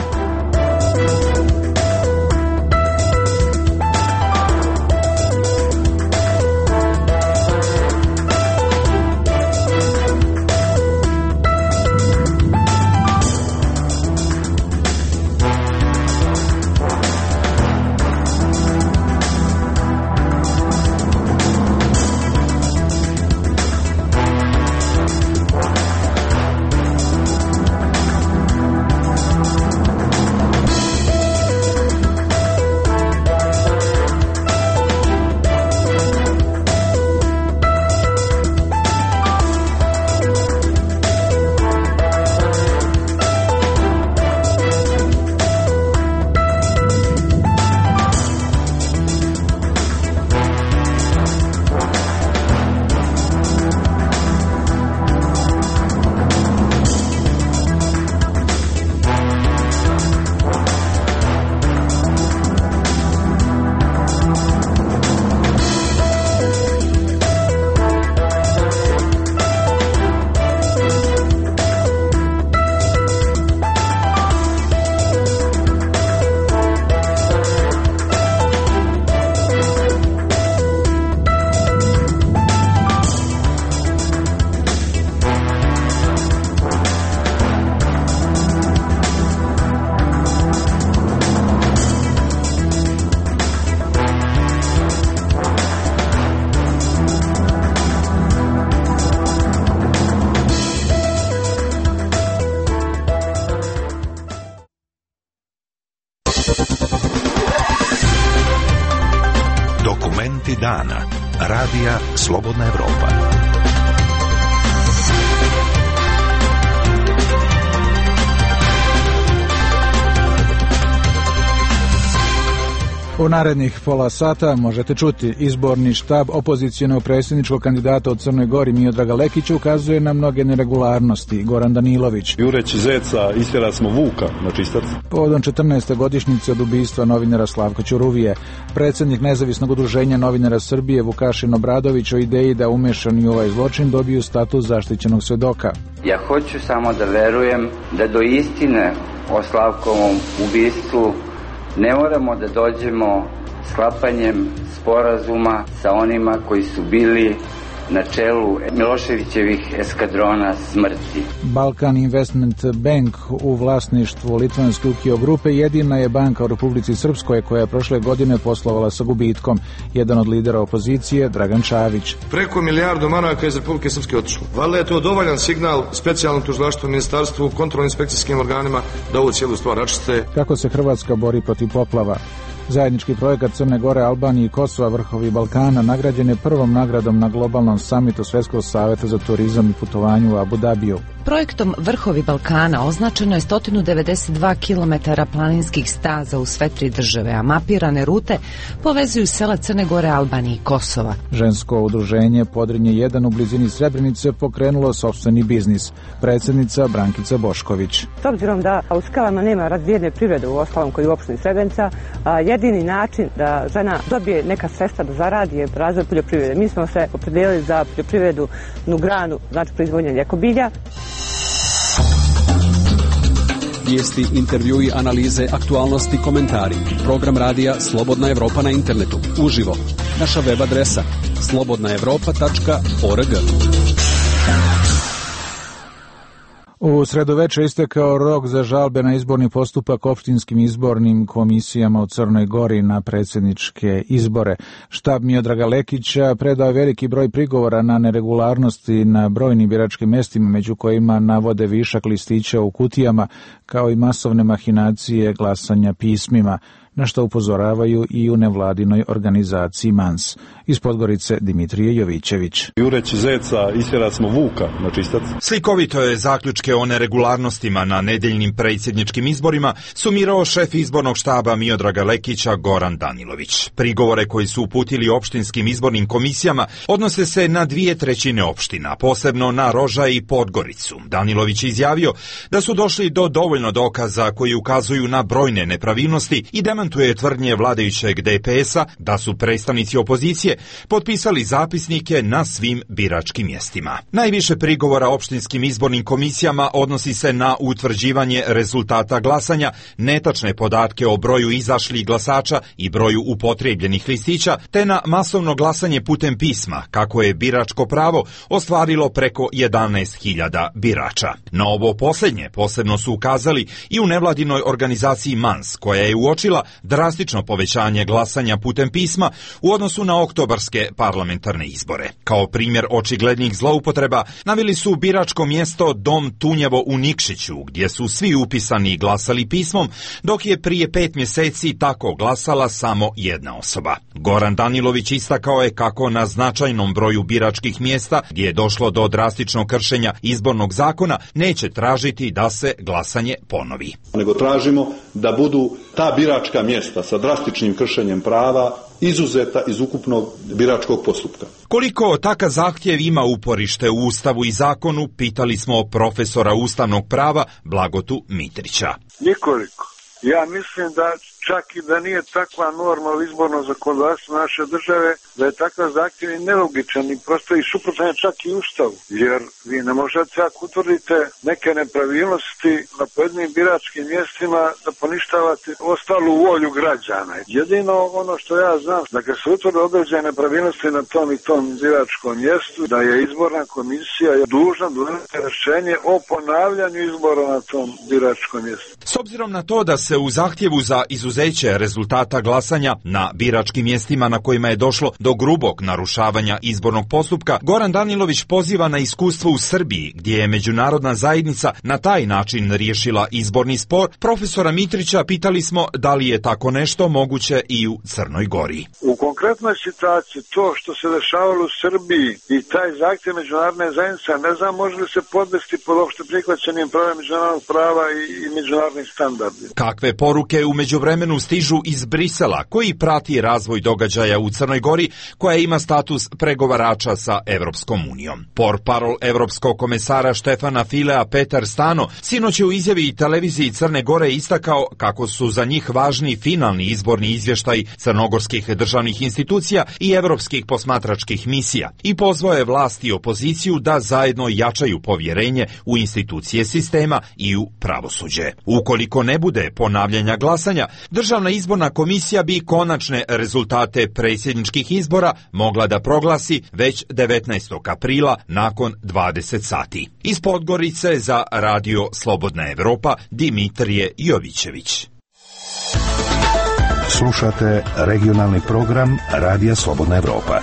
Momenti dana. Radija Slobodna Evropa. U narednih pola sata možete čuti izborni štab opozicijonog predsjedničkog kandidata u Crnoj Gori Miodraga Lekića ukazuje na mnoge neregularnosti. Goran Danilović. Jureći zeca istjera smo vuka na čistac. Povodom 14. godišnjice od ubistva novinara Slavka Ćuruvije, predsjednik Nezavisnog udruženja novinara Srbije Vukašin Obradović o ideji da umešani u ovaj zločin dobiju status zaštićenog svedoka. Ja hoću samo da verujem da do istine o Slavkovom ubistvu ne moramo da dođemo sklapanjem sporazuma sa onima koji su bili na čelu Miloševićevih eskadrona smrti. Balkan Investment Bank u vlasništvu litvanske Ukio grupe jedina je banka u Republici Srpskoj koja je prošle godine poslovala sa gubitkom. Jedan od lidera opozicije, Dragan Čavić. Preko milijardu maraka iz Republike Srpske otišlo. Valjda je to dovoljan signal specijalnom tužilaštvu, ministarstvu, kontrolno-inspekcijskim organima da ovu cijelu stvar račiste. Kako se Hrvatska bori protiv poplava? Zajednički projekat Crne Gore, Albanije i Kosova, Vrhovi Balkana nagrađen je prvom nagradom na globalnom samitu Svjetskog saveta za turizam i putovanju u Abu Dabiju. Projektom Vrhovi Balkana označeno je 192 km planinskih staza u sve 3 države, a mapirane rute povezuju sela Crne Gore, Albanije i Kosova. Žensko udruženje Podrinje 1 u blizini Srebrenice pokrenulo sopstveni biznis. Predsjednica Brankica Bošković. S obzirom da u skalama nema razvijene privrede u ostalom koji u opštini Srebrenica, jedini način da žena dobije neka sredstva da zaradi je razvoj poljoprivrede. Mi smo se opredijelili za poljoprivrednu granu, znači proizvodnje ljekobilja. Vijesti, intervjui, analize, aktualnosti, komentari. Program radija Slobodna Evropa na internetu. Uživo. Naša web adresa slobodnaevropa.org. U sredoveče istekao rok za žalbe na izborni postupak opštinskim izbornim komisijama u Crnoj Gori na predsjedničke izbore. Štab Miodraga Lekića predao veliki broj prigovora na neregularnosti na brojnim biračkim mjestima, među kojima navode višak listića u kutijama, kao i masovne mahinacije glasanja pismima, na što upozoravaju i u nevladinoj organizaciji MANS. Iz Podgorice Dimitrije Jovićević. Jureći zeca istjera smo vuka na čistac. Slikovito je zaključke o neregularnostima na nedeljnim predsjedničkim izborima sumirao šef izbornog štaba Miodraga Lekića Goran Danilović. Prigovore koji su uputili opštinskim izbornim komisijama odnose se na 2/3 opština, posebno na Rožaj i Podgoricu. Danilović je izjavio da su došli do dovoljno dokaza koji ukazuju na brojne nepravilnosti i demantuje tvrdnje vladajućeg DPS-a da su predstavnici opozicije potpisali zapisnike na svim biračkim mjestima. Najviše prigovora opštinskim izbornim komisijama odnosi se na utvrđivanje rezultata glasanja, netačne podatke o broju izašlih glasača i broju upotrebljenih listića, te na masovno glasanje putem pisma, kako je biračko pravo ostvarilo preko 11.000 birača. Na ovo posljednje posebno su ukazali i u nevladinoj organizaciji MANS, koja je uočila drastično povećanje glasanja putem pisma u odnosu na oktobarske parlamentarne izbore. Kao primjer očiglednih zloupotreba naveli su biračko mjesto Dom Tunjevo u Nikšiću, gdje su svi upisani glasali pismom, dok je prije 5 mjeseci tako glasala samo jedna osoba. Goran Danilović istakao je kako na značajnom broju biračkih mjesta, gdje je došlo do drastičnog kršenja izbornog zakona, neće tražiti da se glasanje ponovi. Nego tražimo da budu ta biračka mjesta sa drastičnim kršenjem prava izuzeta iz ukupnog biračkog postupka. Koliko takav zahtjev ima uporište u Ustavu i zakonu, pitali smo profesora ustavnog prava Blagotu Mitrića. Nikoliko. Ja mislim da čak i da nije takva norma u izbornom zakonodavstvu naše države, da je takav zahtjev i nelogičan i prosto i suprotan je čak i Ustavu. Jer vi ne možete, ako utvrdite neke nepravilnosti na pojedinim biračkim mjestima, da poništavate ostalu volju građana. Jedino ono što ja znam, da kad se utvrde određene nepravilnosti na tom i tom biračkom mjestu, da je izborna komisija dužna donijeti rješenje o ponavljanju izbora na tom biračkom mjestu. S obzirom na to da se u zahtjevu za izuzeće preuzeće rezultata glasanja na biračkim mjestima na kojima je došlo do grubog narušavanja izbornog postupka, Goran Danilović poziva na iskustvo u Srbiji, gdje je međunarodna zajednica na taj način riješila izborni spor. Profesora Mitrića pitali smo da li je tako nešto moguće i u Crnoj Gori. U konkretnoj situaciji to što se dešavalo u Srbiji i taj zahtjev međunarodne zajednice, ne znam može li se podvesti pod opšte prihvaćenim pravom međunarodnog prava i međunarodnih standardi. Kakve poruke u međuvremenu stižu iz Brisela, koji prati razvoj događaja u Crnoj Gori, koja ima status pregovarača sa Evropskom unijom. Portparol Evropskog komesara Štefana Filea Petar Stano sinoć je u izjavi televiziji Crne Gore istakao kako su za njih važni finalni izborni izvještaj crnogorskih državnih institucija i evropskih posmatračkih misija i pozvao je vlast i opoziciju da zajedno jačaju povjerenje u institucije sistema i u pravosuđe. Ukoliko ne bude ponavljanja glasanja, Državna izborna komisija bi konačne rezultate predsjedničkih izbora mogla da proglasi već 19. aprila nakon 20 sati. Iz Podgorice za Radio Slobodna Evropa, Dimitrije Jovićević. Slušate regionalni program Radija Slobodna Evropa.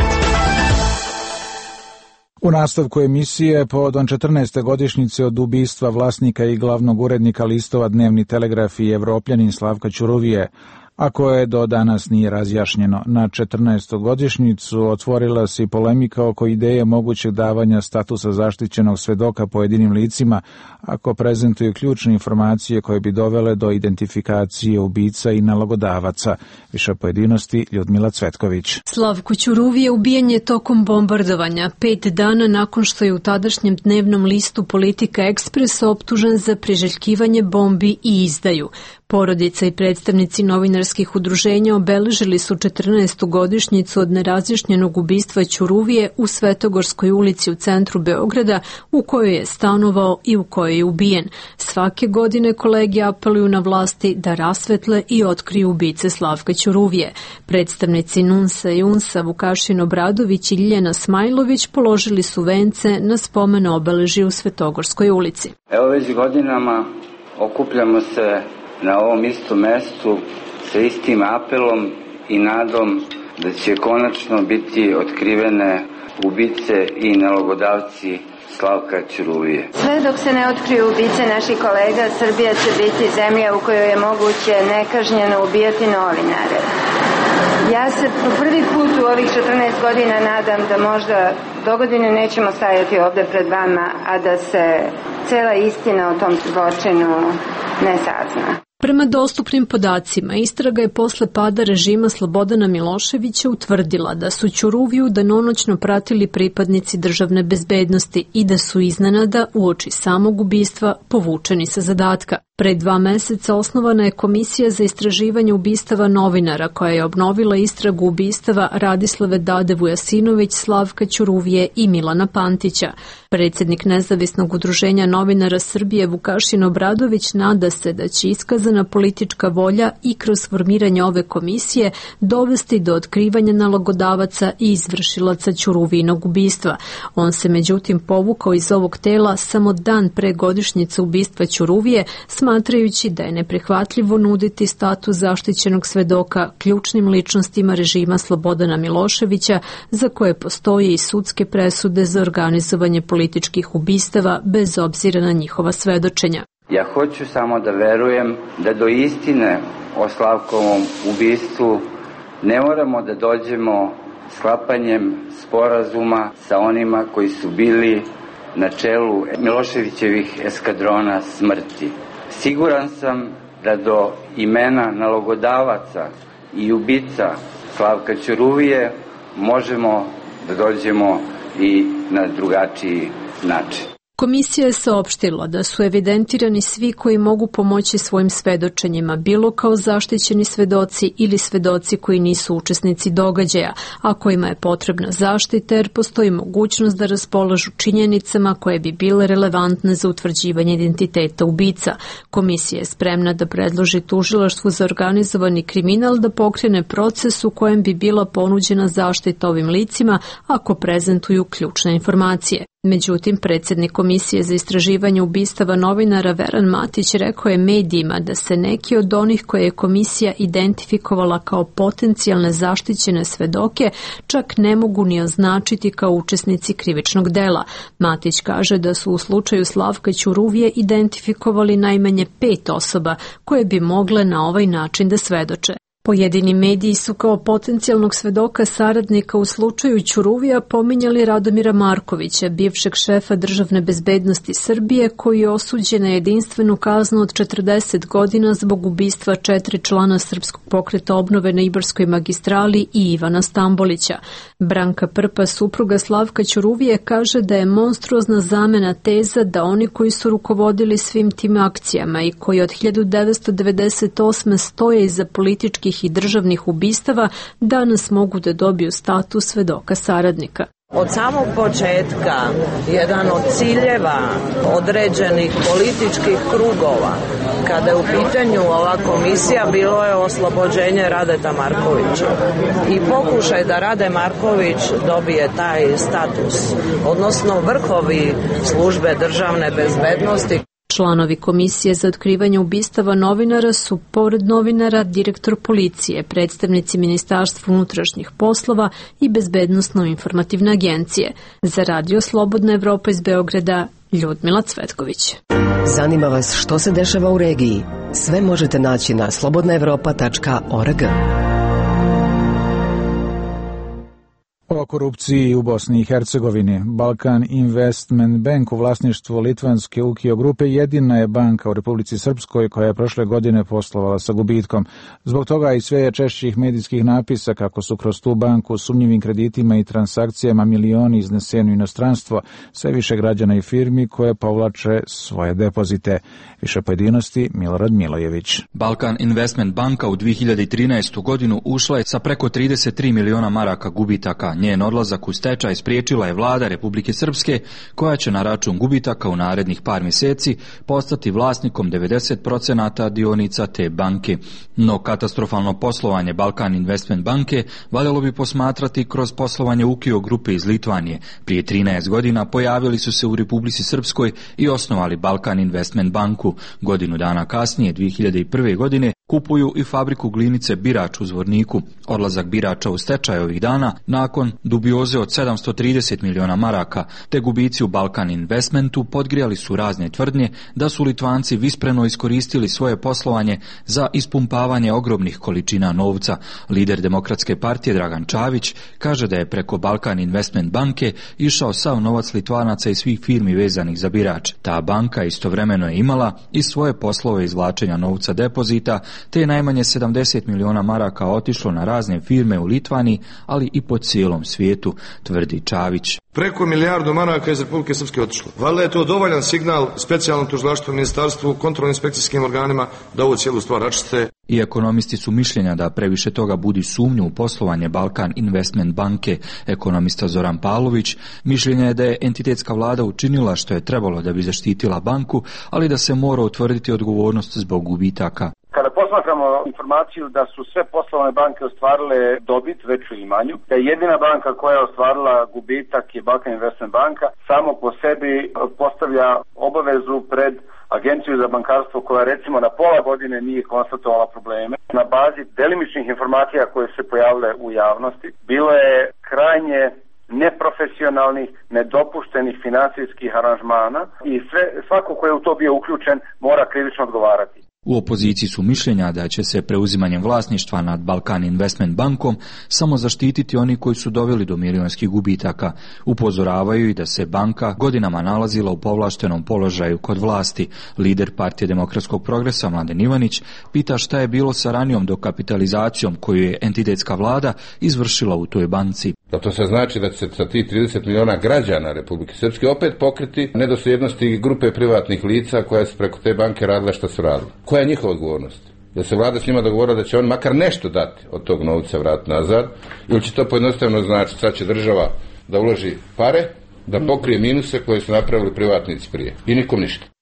U nastavku emisije povodom 14. godišnjice od ubistva vlasnika i glavnog urednika listova Dnevni telegraf i Evropljanin Slavka Ćuruvije, a koje do danas nije razjašnjeno. Na 14. godišnjicu otvorila se i polemika oko ideje mogućeg davanja statusa zaštićenog svedoka pojedinim licima ako prezentuju ključne informacije koje bi dovele do identifikacije ubica i nalogodavaca. Više pojedinosti Ljudmila Cvetković. Slavko Ćuruvije ubijen je tokom bombardovanja 5 dana nakon što je u tadašnjem dnevnom listu Politika Ekspres optužen za priželjkivanje bombi i izdaju. Porodica i predstavnici novinarskih udruženja obeležili su 14. godišnjicu od nerazjašnjenog ubistva Ćuruvije u Svetogorskoj ulici u centru Beograda, u kojoj je stanovao i u kojoj je ubijen. Svake godine kolege apeluju na vlasti da rasvetle i otkriju ubice Slavka Ćuruvije. Predstavnici NUNS-a i UNS-a Vukašin Obradović i Ljiljana Smajlović položili su vence na spomen obeležje u Svetogorskoj ulici. Evo već godinama okupljamo se na ovom istom mestu sa istim apelom i nadom da će konačno biti otkrivene ubice i nalogodavci Slavka Ćuruvije. Sve dok se ne otkriju ubice naših kolega, Srbija će biti zemlja u kojoj je moguće nekažnjeno ubijati novinare. Ja se po prvi put u ovih 14 godina nadam da možda dogodine nećemo stajati ovde pred vama, a da se cela istina o tom zločinu ne sazna. Prema dostupnim podacima, istraga je posle pada režima Slobodana Miloševića utvrdila da su Ćuruviju danonoćno pratili pripadnici državne bezbednosti i da su iznenada uoči samog ubistva povučeni sa zadatka. Pre 2 meseca osnovana je Komisija za istraživanje ubistava novinara koja je obnovila istragu ubistava Radislave Dade Vujasinović, Slavka Ćuruvije i Milana Pantića. Predsjednik Nezavisnog udruženja novinara Srbije Vukašin Obradović nada se da će iskazana politička volja i kroz formiranje ove komisije dovesti do otkrivanja nalogodavaca i izvršilaca Ćuruvijinog ubistva. On se međutim povukao iz ovog tela samo dan pre godišnjice ubistva Ćuruvije, smatrajući da je neprihvatljivo nuditi status zaštićenog svedoka ključnim ličnostima režima Slobodana Miloševića, za koje postoje i sudske presude za organizovanje političkih ubistava bez obzira na njihova svedočenja. Ja hoću samo da verujem da do istine o Slavkovom ubistvu ne moramo da dođemo sklapanjem sporazuma sa onima koji su bili na čelu Miloševićevih eskadrona smrti. Siguran sam da do imena nalogodavaca i ubica Slavka Ćuruvije možemo da dođemo i na drugačiji način. Komisija je saopštila da su evidentirani svi koji mogu pomoći svojim svedočenjima, bilo kao zaštićeni svedoci ili svedoci koji nisu učesnici događaja, a kojima je potrebna zaštita jer postoji mogućnost da raspolažu činjenicama koje bi bile relevantne za utvrđivanje identiteta ubica. Komisija je spremna da predloži tužilaštvu za organizovani kriminal da pokrene proces u kojem bi bila ponuđena zaštita ovim licima ako prezentuju ključne informacije. Međutim, predsjednik Komisije za istraživanje ubistava novinara Veran Matić rekao je medijima da se neki od onih koje je komisija identifikovala kao potencijalne zaštićene svedoke čak ne mogu ni označiti kao učesnici krivičnog dela. Matić kaže da su u slučaju Slavka Ćuruvije identifikovali najmanje 5 osoba koje bi mogle na ovaj način da svedoče. Pojedini mediji su kao potencijalnog svedoka saradnika u slučaju Ćuruvija pominjali Radomira Markovića, bivšeg šefa državne bezbednosti Srbije, koji je osuđen na jedinstvenu kaznu od 40 godina zbog ubistva 4 člana Srpskog pokreta obnove na Ibarskoj magistrali i Ivana Stambolića. Branka Prpa, supruga Slavka Ćuruvije, kaže da je monstruozna zamena teza da oni koji su rukovodili svim tim akcijama i koji od 1998. stoje iza političkih i državnih ubistava danas mogu da dobiju status svedoka saradnika. Od samog početka jedan od ciljeva određenih političkih krugova kada je u pitanju ova komisija bilo je oslobođenje Radeta Markovića i pokušaj da Rade Marković dobije taj status, odnosno vrhovi službe državne bezbednosti. Članovi Komisije za otkrivanje ubistava novinara su, pored novinara, direktor policije, predstavnici Ministarstva unutrašnjih poslova i Bezbednosno-informativne agencije. Za Radio Slobodna Evropa iz Beograda, Ljudmila Cvetković. Zanima vas što se dešava u regiji? Sve možete naći na slobodnaevropa.org. O korupciji u Bosni i Hercegovini. Balkan Investment Bank u vlasništvu litvanske Ukio grupe jedina je banka u Republici Srpskoj koja je prošle godine poslovala sa gubitkom. Zbog toga i sve je češćih medijskih napisa kako su kroz tu banku sumnjivim kreditima i transakcijama milioni izneseni u inostranstvo, sve više građana i firmi koje povlače svoje depozite. Više pojedinosti Milorad Milojević. Balkan Investment Banka u 2013. godinu ušla je sa preko 33 miliona maraka gubitaka. Njen odlazak u stečaj spriječila je vlada Republike Srpske, koja će na račun gubitaka u narednih par mjeseci postati vlasnikom 90% dionica te banke. No katastrofalno poslovanje Balkan Investment banke valjalo bi posmatrati kroz poslovanje Ukio grupe iz Litvanije. Prije 13 godina pojavili su se u Republici Srpskoj i osnovali Balkan Investment banku. Godinu dana kasnije, 2001. godine, kupuju i fabriku glinice Birač u Zvorniku. Odlazak Birača u stečaj ovih dana nakon dubioze od 730 miliona maraka, te gubici u Balkan Investmentu podgrijali su razne tvrdnje da su Litvanci vispreno iskoristili svoje poslovanje za ispumpavanje ogromnih količina novca. Lider Demokratske partije Dragan Čavić kaže da je preko Balkan Investment banke išao sav novac Litvanaca i svih firmi vezanih za Birač. Ta banka istovremeno je imala i svoje poslove izvlačenja novca depozita, te je najmanje 70 miliona maraka otišlo na razne firme u Litvaniji, ali i po cijelom svijetu, tvrdi Čavić. Preko milijardu maraka iz Republike Srpske otišlo. Valjda je to dovoljan signal specijalnom tužilaštvu, ministarstvu, kontrolno-inspekcijskim organima da ovu cijelu stvar raščiste. I ekonomisti su mišljenja da previše toga budi sumnju u poslovanje Balkan Investment banke. Ekonomista Zoran Pavlović mišljenja je da je entitetska vlada učinila što je trebalo da bi zaštitila banku, ali da se mora utvrditi odgovornost zbog gubitaka. Kada posmatramo informaciju da su sve poslovne banke ostvarile dobit, veću ili manju, da je jedina banka koja je ostvarila gubitak je Balkan Investment banka, samo po sebi postavlja obavezu pred Agenciju za bankarstvo koja recimo na pola godine nije konstatovala probleme. Na bazi delimičnih informacija koje se pojavile u javnosti, bilo je krajnje neprofesionalnih, nedopuštenih financijskih aranžmana i svako ko je u to bio uključen mora krivično odgovarati. U opoziciji su mišljenja da će se preuzimanjem vlasništva nad Balkan Investment bankom samo zaštititi oni koji su doveli do milionskih gubitaka. Upozoravaju i da se banka godinama nalazila u povlaštenom položaju kod vlasti. Lider Partije demokratskog progresa Mladen Ivanić pita šta je bilo sa ranijom dokapitalizacijom koju je entitetska vlada izvršila u toj banci. Da to se znači da će se sa tih 30 miliona građana Republike Srpske opet pokriti nedosljednosti grupe privatnih lica koja su preko te banke radila što su radili. Koja je njihova odgovornost? Da se vlada s njima dogovorila da će on makar nešto dati od tog novca vratiti nazad, ili će to pojednostavno znači sad će država da uloži pare, da pokrije minuse koje su napravili privatnici prije i nikom ništa.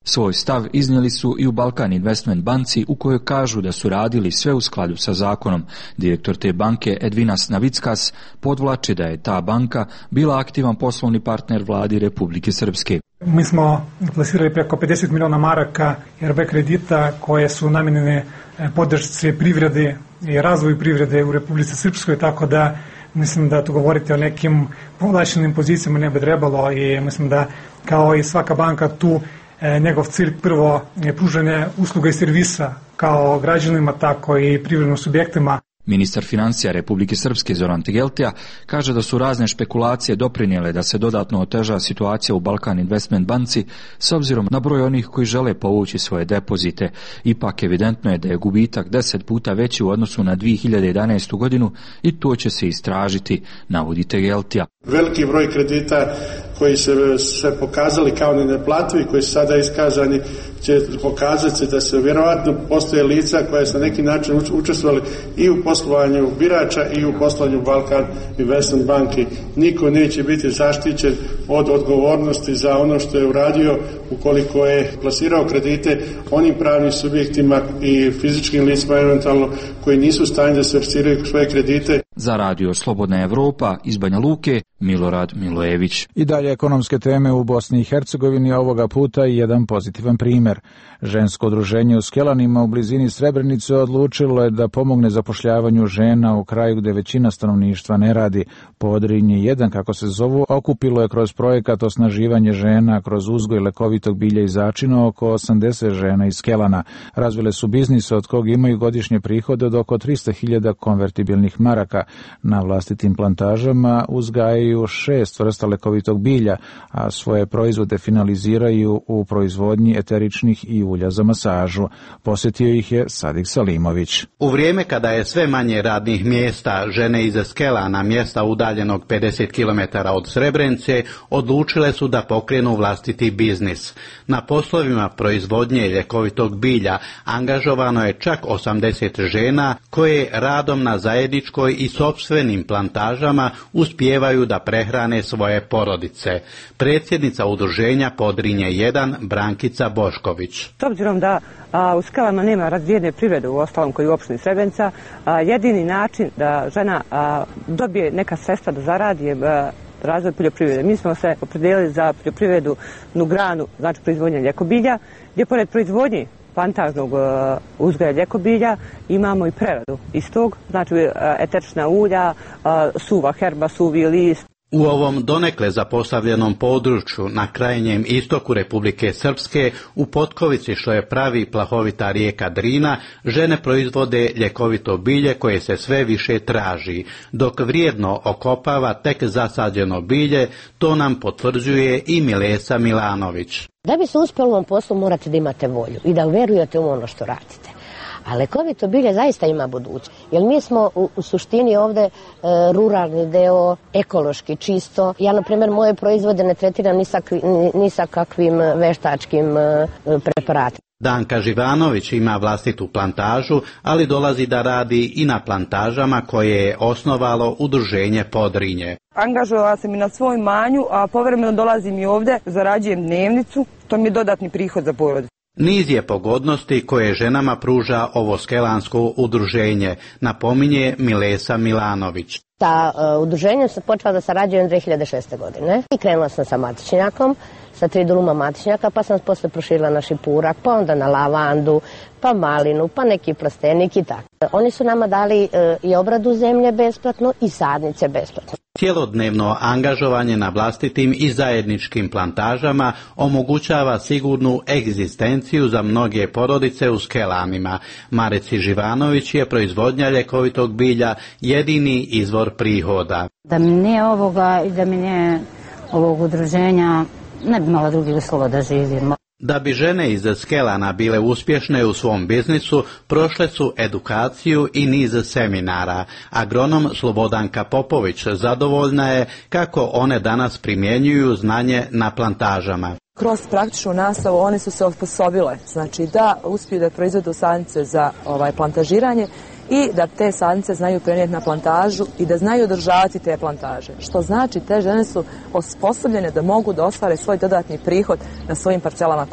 Svoj stav iznijeli su i u Balkan Investment banci, u kojoj kažu da su radili sve u skladu sa zakonom. Direktor te banke Edvinas Navickas podvlači da je ta banka bila aktivan poslovni partner vladi Republike Srpske. Mi smo plasirali preko 50 miliona maraka RB kredita koje su namenjene podršci privrede i razvoju privrede u Republici Srpskoj, tako da mislim da tu govorite o nekim povlašenim pozicijama ne bi trebalo i mislim da kao i svaka banka tu njegov cilj prvo je pružanje usluga i servisa kao građanima, tako i privrednim subjektima. Ministar financija Republike Srpske Zoran Tegeltija kaže da su razne špekulacije doprinijele da se dodatno oteža situacija u Balkan Investment banci s obzirom na broj onih koji žele povući svoje depozite. Ipak evidentno je da je gubitak 10 puta veći u odnosu na 2011. godinu i to će se istražiti, navodi Tegeltija. Veliki broj kredita koji se pokazali kao neplativi, koji su sada iskazani, će pokazati se da se vjerovatno postoje lica koja su na neki način učestvovali i u poslovanju birača i u poslovanju Balkan Investment banki. Niko neće biti zaštićen od odgovornosti za ono što je uradio ukoliko je plasirao kredite onim pravnim subjektima i fizičkim licima eventualno koji nisu u stanju da servisiraju svoje kredite. Za radio Slobodna Evropa iz Banja Luke, Milorad Milojević. I dalje ekonomske teme u Bosni i Hercegovini, ovoga puta i jedan pozitivan primjer. Žensko udruženje u Skelanima u blizini Srebrenice odlučilo je da pomogne zapošljavanju žena u kraju gdje većina stanovništva ne radi. Podrinje 1, kako se zovu, okupilo je kroz projekat osnaživanje žena kroz uzgoj lekovitog bilja i začina oko 80 žena iz Skelana. Razvile su biznis od kog imaju godišnje prihode od oko 300.000 konvertibilnih maraka. Na vlastitim plantažama uzgajaju 6 vrsta lekovitog bilja, a svoje proizvode finaliziraju u proizvodnji eteričnih i ulja za masažu. Posjetio ih je Sadik Salimović. U vrijeme kada je sve manje radnih mjesta, žene iz Skelana, mjesta udaljenog 50 km od Srebrenice, odlučile su da pokrenu vlastiti biznis. Na poslovima proizvodnje ljekovitog bilja angažovano je čak 80 žena koje radom na zajedničkoj i sopstvenim plantažama uspijevaju da prehrane svoje porodice. Predsjednica udruženja Podrinje 1, Brankica Bošković. S obzirom da u Skelama nema razvijene privrede u ostalom koji u opštini Srebrenica, jedini način da žena dobije neka sredstva da zaradi je razvoj poljoprivrede. Mi smo se opredijelili za poljoprivrednu granu, znači proizvodnja ljekobilja, gdje pored proizvodnje plantažnog uzgoja ljekobilja imamo i preradu istog, znači eterična ulja, suva herba, suvi list. U ovom donekle zapostavljenom području na krajnjem istoku Republike Srpske, u Potkovici što je pravi plahovita rijeka Drina, žene proizvode ljekovito bilje koje se sve više traži, dok vrijedno okopava tek zasađeno bilje, to nam potvrđuje i Milesa Milanović. Da bi se uspjelo u ovom poslu morate da imate volju i da verujete u ono što radite. A lekovito bilje zaista ima budućnost. Jer mi smo u suštini ovdje ruralni deo, ekološki čisto. Ja, na primjer, moje proizvode ne tretiram ni sa kakvim veštačkim preparatima. Danka Živanović ima vlastitu plantažu, ali dolazi da radi i na plantažama koje je osnovalo udruženje Podrinje. Angažovala sam i na svoj manju, a povremeno dolazim i ovdje, zarađujem dnevnicu, to mi je dodatni prihod za porodicu. Niz je pogodnosti koje ženama pruža ovo skelansko udruženje, napominje Milesa Milanović. Sa udruženjem sam počela da sarađujem 2006. godine i krenula sam sa matičnjakom, sa 3 duluma matičnjaka, pa sam posle proširila na šipurak, pa onda na lavandu, pa malinu, pa neki plastenik i tako. Oni su nama dali i obradu zemlje besplatno i sadnice besplatno. Cjelodnevno angažovanje na vlastitim i zajedničkim plantažama omogućava sigurnu egzistenciju za mnoge porodice u Skelanima. Mareci Živanović je proizvodnja ljekovitog bilja jedini izvor prihoda. Da mi nije ovoga i da mi nije ovog udruženja, ne bi imala drugih uslova da živim. Da bi žene iz Skelana bile uspješne u svom biznisu, prošle su edukaciju i niz seminara. Agronom Slobodanka Popović zadovoljna je kako one danas primjenjuju znanje na plantažama. Kroz praktičnu nastavu one su se osposobile, znači da uspiju da proizvedu sadnice za plantažiranje i da te sadnice znaju prenijeti na plantažu i da znaju održavati te plantaže. Što znači te žene su osposobljene da mogu da ostvare svoj dodatni prihod na svojim parcelama kući.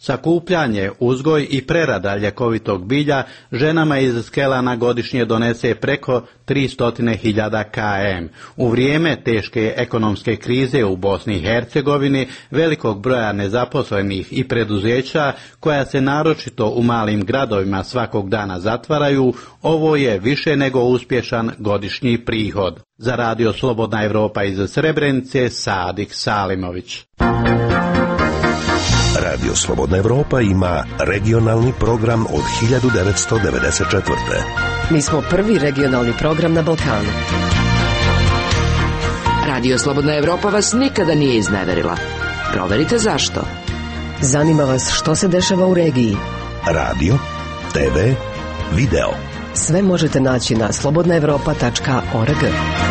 Sakupljanje, uzgoj i prerada ljekovitog bilja ženama iz Skelana godišnje donese preko 300.000 km. U vrijeme teške ekonomske krize u Bosni i Hercegovini, velikog broja nezaposlenih i preduzeća koja se naročito u malim gradovima svakog dana zatvaraju, ovo je više nego uspješan godišnji prihod. Za Radio Slobodna Evropa iz Srebrenice, Sadik Salimović. Radio Slobodna Evropa ima regionalni program od 1994. Mi smo prvi regionalni program na Balkanu. Radio Slobodna Evropa vas nikada nije izneverila. Proverite zašto. Zanima vas što se dešava u regiji. Radio, TV, video. Sve možete naći na slobodnaevropa.org.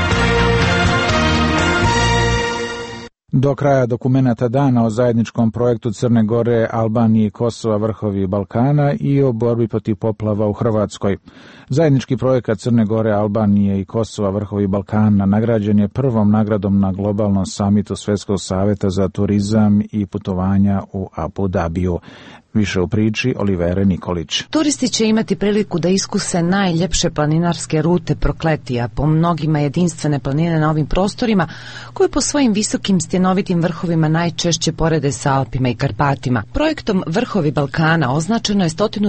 Do kraja dokumenata dana o zajedničkom projektu Crne Gore, Albanije i Kosova vrhovi Balkana i o borbi protiv poplava u Hrvatskoj. Zajednički projekat Crne Gore, Albanije i Kosova vrhovi Balkana nagrađen je prvom nagradom na globalnom samitu Svjetskog savjeta za turizam i putovanja u Abu Dhabiju. Više u priči Olivere Nikolić. Turisti će imati priliku da iskuse najljepše planinarske rute Prokletija, po mnogima jedinstvene planine na ovim prostorima, koje po svojim visokim stjenovitim vrhovima najčešće porede sa Alpima i Karpatima. Projektom Vrhovi Balkana označeno je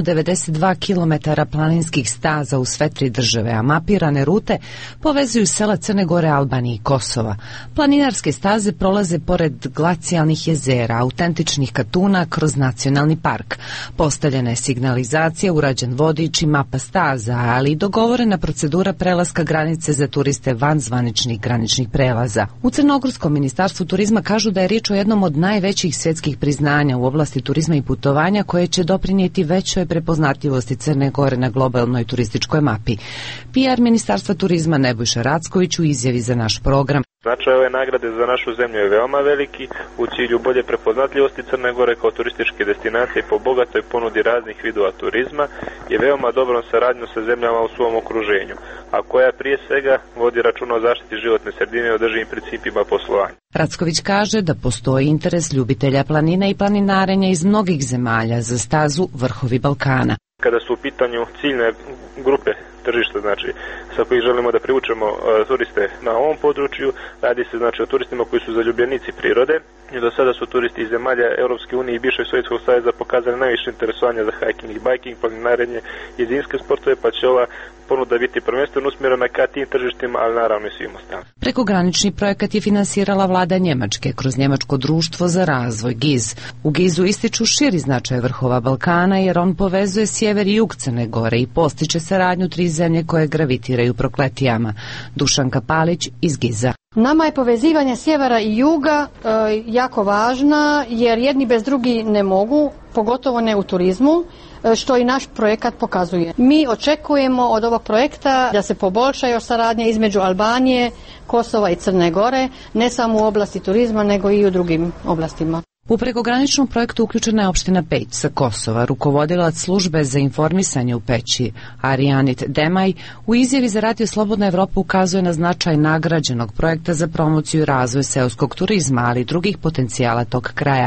192 km planinskih staza u sve tri države, a mapirane rute povezuju sela Crne Gore, Albanije i Kosova. Planinarske staze prolaze pored glacijalnih jezera, autentičnih katuna kroz nacionalni park. Postavljena je signalizacija, urađen vodič i mapa staza, ali i dogovorena procedura prelaska granice za turiste van zvaničnih graničnih prelaza. U Crnogorskom ministarstvu turizma kažu da je riječ o jednom od najvećih svjetskih priznanja u oblasti turizma i putovanja koje će doprinijeti većoj prepoznatljivosti Crne Gore na globalnoj turističkoj mapi. PR ministarstva turizma Nebojša Racković u izjavi za naš program. Značaj ove nagrade za našu zemlju je veoma veliki u cilju bolje prepoznatljivosti Crne Gore kao turističke destinacije po bogatoj ponudi raznih vidova turizma je veoma dobrom saradnjom sa zemljama u svom okruženju, a koja prije svega vodi računa o zaštiti životne sredine i održivim principima poslovanja. Racković kaže da postoji interes ljubitelja planine i planinarenja iz mnogih zemalja za stazu Vrhovi Balkana. Kada su u pitanju ciljne grupe tržišta, znači sa kojih želimo da privučemo turiste na ovom području, radi se znači o turistima koji su zaljubljenici prirode i do sada su turisti iz zemalja Europske unije i bivšeg Sovjetskog saveza pokazali najviše interesovanja za hiking i biking, planinarenje i zimske sportove, pa će ova ponuda biti prvenstveno usmjerena ka tim tržištima, ali naravno i svim ostalim. Prekogranični projekat je finansirala vlada Njemačke kroz Njemačko društvo za razvoj GIZ. U GIZ-u ističu širi značaj Vrhova Balkana jer on povezuje sjever i jug Crne Gore i postiče saradnju tri zemlje koje gravitiraju Prokletijama. Dušanka Palić iz GIZ-a. Nama je povezivanje sjevera i juga jako važna jer jedni bez drugi ne mogu, pogotovo ne u turizmu, što i naš projekat pokazuje. Mi očekujemo od ovog projekta da se poboljša još saradnja između Albanije, Kosova i Crne Gore, ne samo u oblasti turizma, nego i u drugim oblastima. U prekograničnom projektu uključena je opština Peć sa Kosova. Rukovodilac službe za informisanje u Peći, Arijanit Demaj, u izjavi za Radio Slobodna Evropa ukazuje na značaj nagrađenog projekta za promociju i razvoj seoskog turizma, ali i drugih potencijala tog kraja.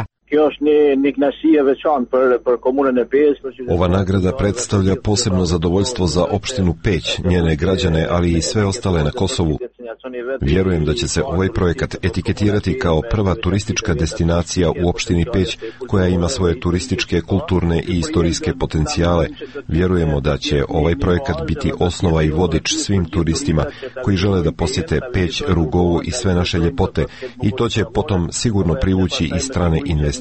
Ova nagrada predstavlja posebno zadovoljstvo za opštinu Peć, njene građane, ali i sve ostale na Kosovu. Vjerujem da će se ovaj projekat etiketirati kao prva turistička destinacija u opštini Peć koja ima svoje turističke, kulturne i istorijske potencijale. Vjerujemo da će ovaj projekat biti osnova i vodič svim turistima koji žele da posjete Peć, Rugovu i sve naše ljepote i to će potom sigurno privući i strane investicije.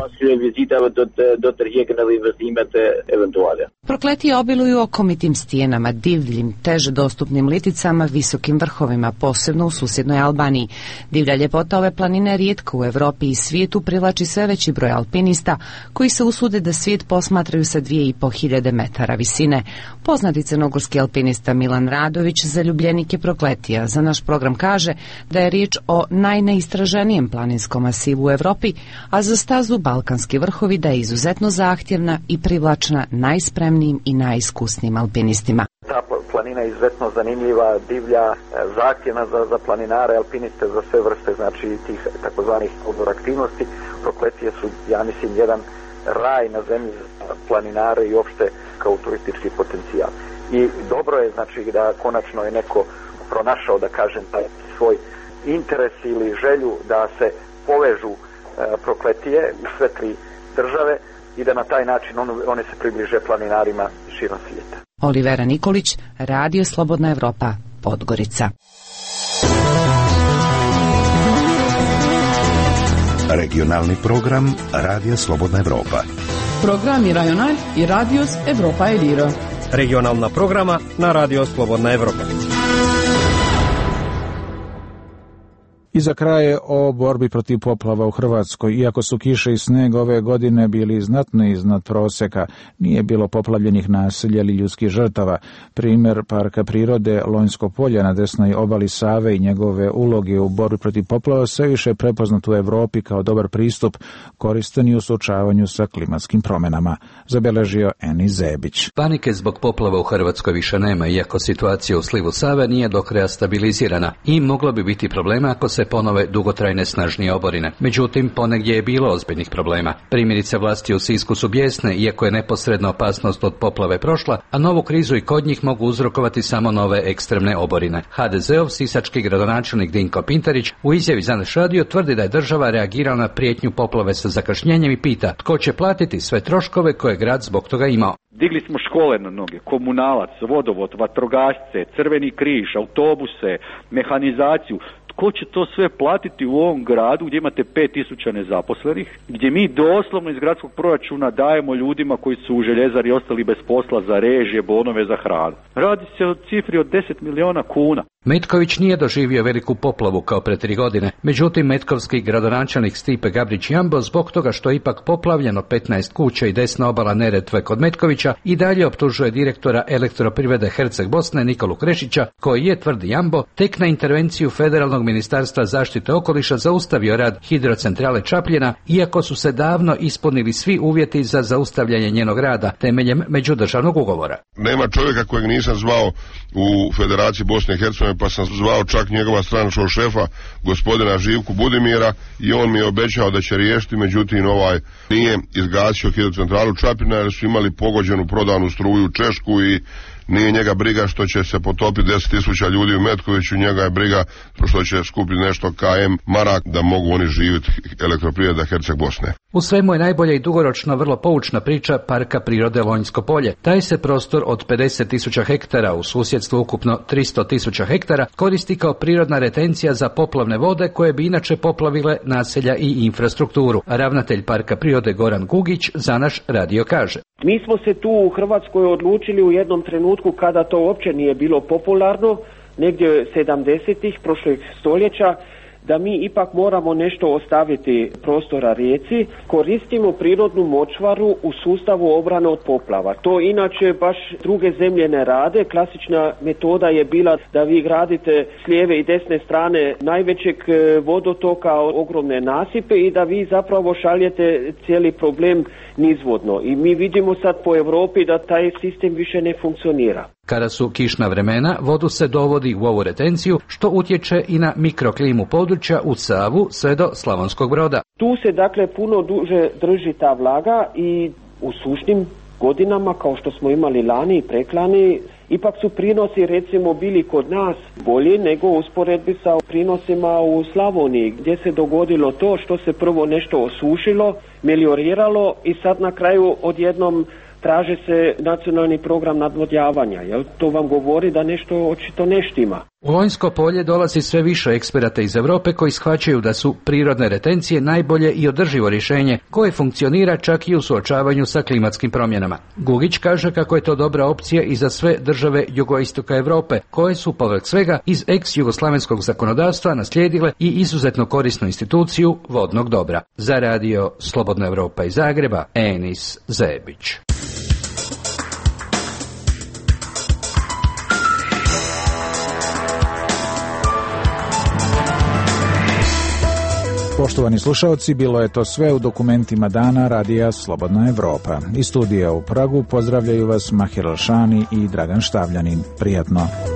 Prokletije obiluju okomitim stijenama, divljim, teže dostupnim liticama, visokim vrhovima, posebno u susjednoj Albaniji. Divlja ljepota ove planine rijetka u Evropi i svijetu privlači sve veći broj alpinista koji se usude da svijet posmatraju sa 2500 metara visine. Poznati crnogorski alpinista Milan Radović zaljubljenik je Prokletija. Za naš program kaže da je riječ o najneistraženijem planinskom masivu u Evropi, a za stazu Balkanski vrhovi da je izuzetno zahtjevna i privlačna najspremnijim i najiskusnijim alpinistima. Ta planina je izuzetno zanimljiva, divlja, zahtjevna za planinare, alpiniste, za sve vrste, znači tih takozvanih outdoor aktivnosti. Prokletije su, ja mislim, jedan raj na zemlji za planinare i uopšte kao turistički potencijal. I dobro je znači da konačno je neko pronašao, da kažem, taj svoj interes ili želju da se povežu Prokletije u sve tri države i da na taj način one se približe planinarima širom svijeta. Olivera Nikolić, Radio Slobodna Evropa, Podgorica. Regionalni program Radija Slobodna Evropa. Programi Rajonal i Radios Evropa Eliro. Regionalna programa na Radio Slobodna Evropa. I za kraj o borbi protiv poplava u Hrvatskoj. Iako su kiše i sneg ove godine bili znatno iznad proseka, nije bilo poplavljenih naselja ili ljudskih žrtava. Primjer Parka prirode Lonjsko polje na desnoj obali Save i njegove uloge u borbi protiv poplava sve više prepoznat u Evropi kao dobar pristup koristan i u suočavanju sa klimatskim promjenama, zabeležio Eni Zebić. Panike zbog poplava u Hrvatskoj više nema, iako situacija u slivu Save nije do kraja stabilizirana i moglo bi biti problema ako se ponove dugotrajne snažnije oborine. Međutim, ponegdje je bilo ozbiljnih problema. Primjerice, vlasti u Sisku su bijesne, iako je neposredna opasnost od poplave prošla, a novu krizu i kod njih mogu uzrokovati samo nove ekstremne oborine. HDZ-ov sisački gradonačelnik Dinko Pintarić u izjavi za naš radio tvrdi da je država reagirala na prijetnju poplave sa zakašnjenjem i pita tko će platiti sve troškove koje grad zbog toga imao. Digli smo škole na noge, komunalac, vodovod, vatrogasce, Crveni križ, autobuse, mehanizaciju. Tko će to sve platiti u ovom gradu gdje imate 5000 nezaposlenih, gdje mi doslovno iz gradskog proračuna dajemo ljudima koji su u željezari ostali bez posla za režije, bonove za hranu. Radi se o cifri od 10 miliona kuna. Metković nije doživio veliku poplavu kao pre 3 godine, međutim metkovski gradonačelnik Stipe Gabrić-Jambo zbog toga što je ipak poplavljeno 15 kuća i desna obala Neretve kod Metkovića i dalje optužuje direktora Elektroprivrede Herceg Bosne Nikolu Krešića, koji je, tvrdi Jambo, tek na intervenciju Federalnog ministarstva zaštite okoliša zaustavio rad hidrocentrale Čapljina, iako su se davno ispunili svi uvjeti za zaustavljanje njenog rada temeljem međudržavnog ugovora. Nema čovjeka kojeg nisam zvao u Federaciji Bosne i Hercegovine, pa sam zvao čak njegova stranačkog šefa, gospodina Živku Budimira, i on mi je obećao da će riješiti, međutim nije izgasio hidrocentralu Čapljina jer su imali pogođenu prodanu struju u Češku i nije njega briga što će se potopiti 10.000 ljudi u Metkoviću, njega je briga što će skupiti nešto KM marak da mogu oni živjeti, Elektroprivreda Herceg Bosne. U svemu je najbolja i dugoročno vrlo poučna priča Parka prirode Lonjsko polje. Taj se prostor od 50.000 hektara u susjedstvu ukupno 300.000 hektara koristi kao prirodna retencija za poplavne vode koje bi inače poplavile naselja i infrastrukturu. Ravnatelj Parka prirode Goran Gugić za naš radio kaže: Mi smo se tu u Hrvatskoj odlučili u jednom trenutku kada to uopće nije bilo popularno, negdje 70-ih prošlog stoljeća, da mi ipak moramo nešto ostaviti prostora rijeci. Koristimo prirodnu močvaru u sustavu obrane od poplava. To inače baš druge zemlje ne rade. Klasična metoda je bila da vi gradite s lijeve i desne strane najvećeg vodotoka, ogromne nasipe, i da vi zapravo šaljete cijeli problem nizvodno. I mi vidimo sad po Europi da taj sistem više ne funkcionira. Kada su kišna vremena, vodu se dovodi u ovu retenciju, što utječe i na mikroklimu područja u Savu sve do Slavonskog Broda. Tu se dakle puno duže drži ta vlaga i u sušnim godinama, kao što smo imali lani i preklani, ipak su prinosi recimo bili kod nas bolji nego u usporedbi sa prinosima u Slavoniji, gdje se dogodilo to što se prvo nešto osušilo, melioriralo i sad na kraju odjednom traže se nacionalni program nadvodnjavanja. Jel? To vam govori da nešto očito ne štima. U Lonjsko polje dolazi sve više eksperata iz Europe koji shvaćaju da su prirodne retencije najbolje i održivo rješenje koje funkcionira čak i u suočavanju sa klimatskim promjenama. Gugić kaže kako je to dobra opcija i za sve države jugoistoka Europe koje su povrh svega iz ex-jugoslavenskog zakonodavstva naslijedile i izuzetno korisnu instituciju vodnog dobra. Za radio Slobodna Evropa iz Zagreba, Enis Zebić. Poštovani slušalci, bilo je to sve u dokumentima dana radija Slobodna Evropa. Iz studija u Pragu pozdravljaju vas Mahir Alšani i Dragan Štavljanin. Prijatno.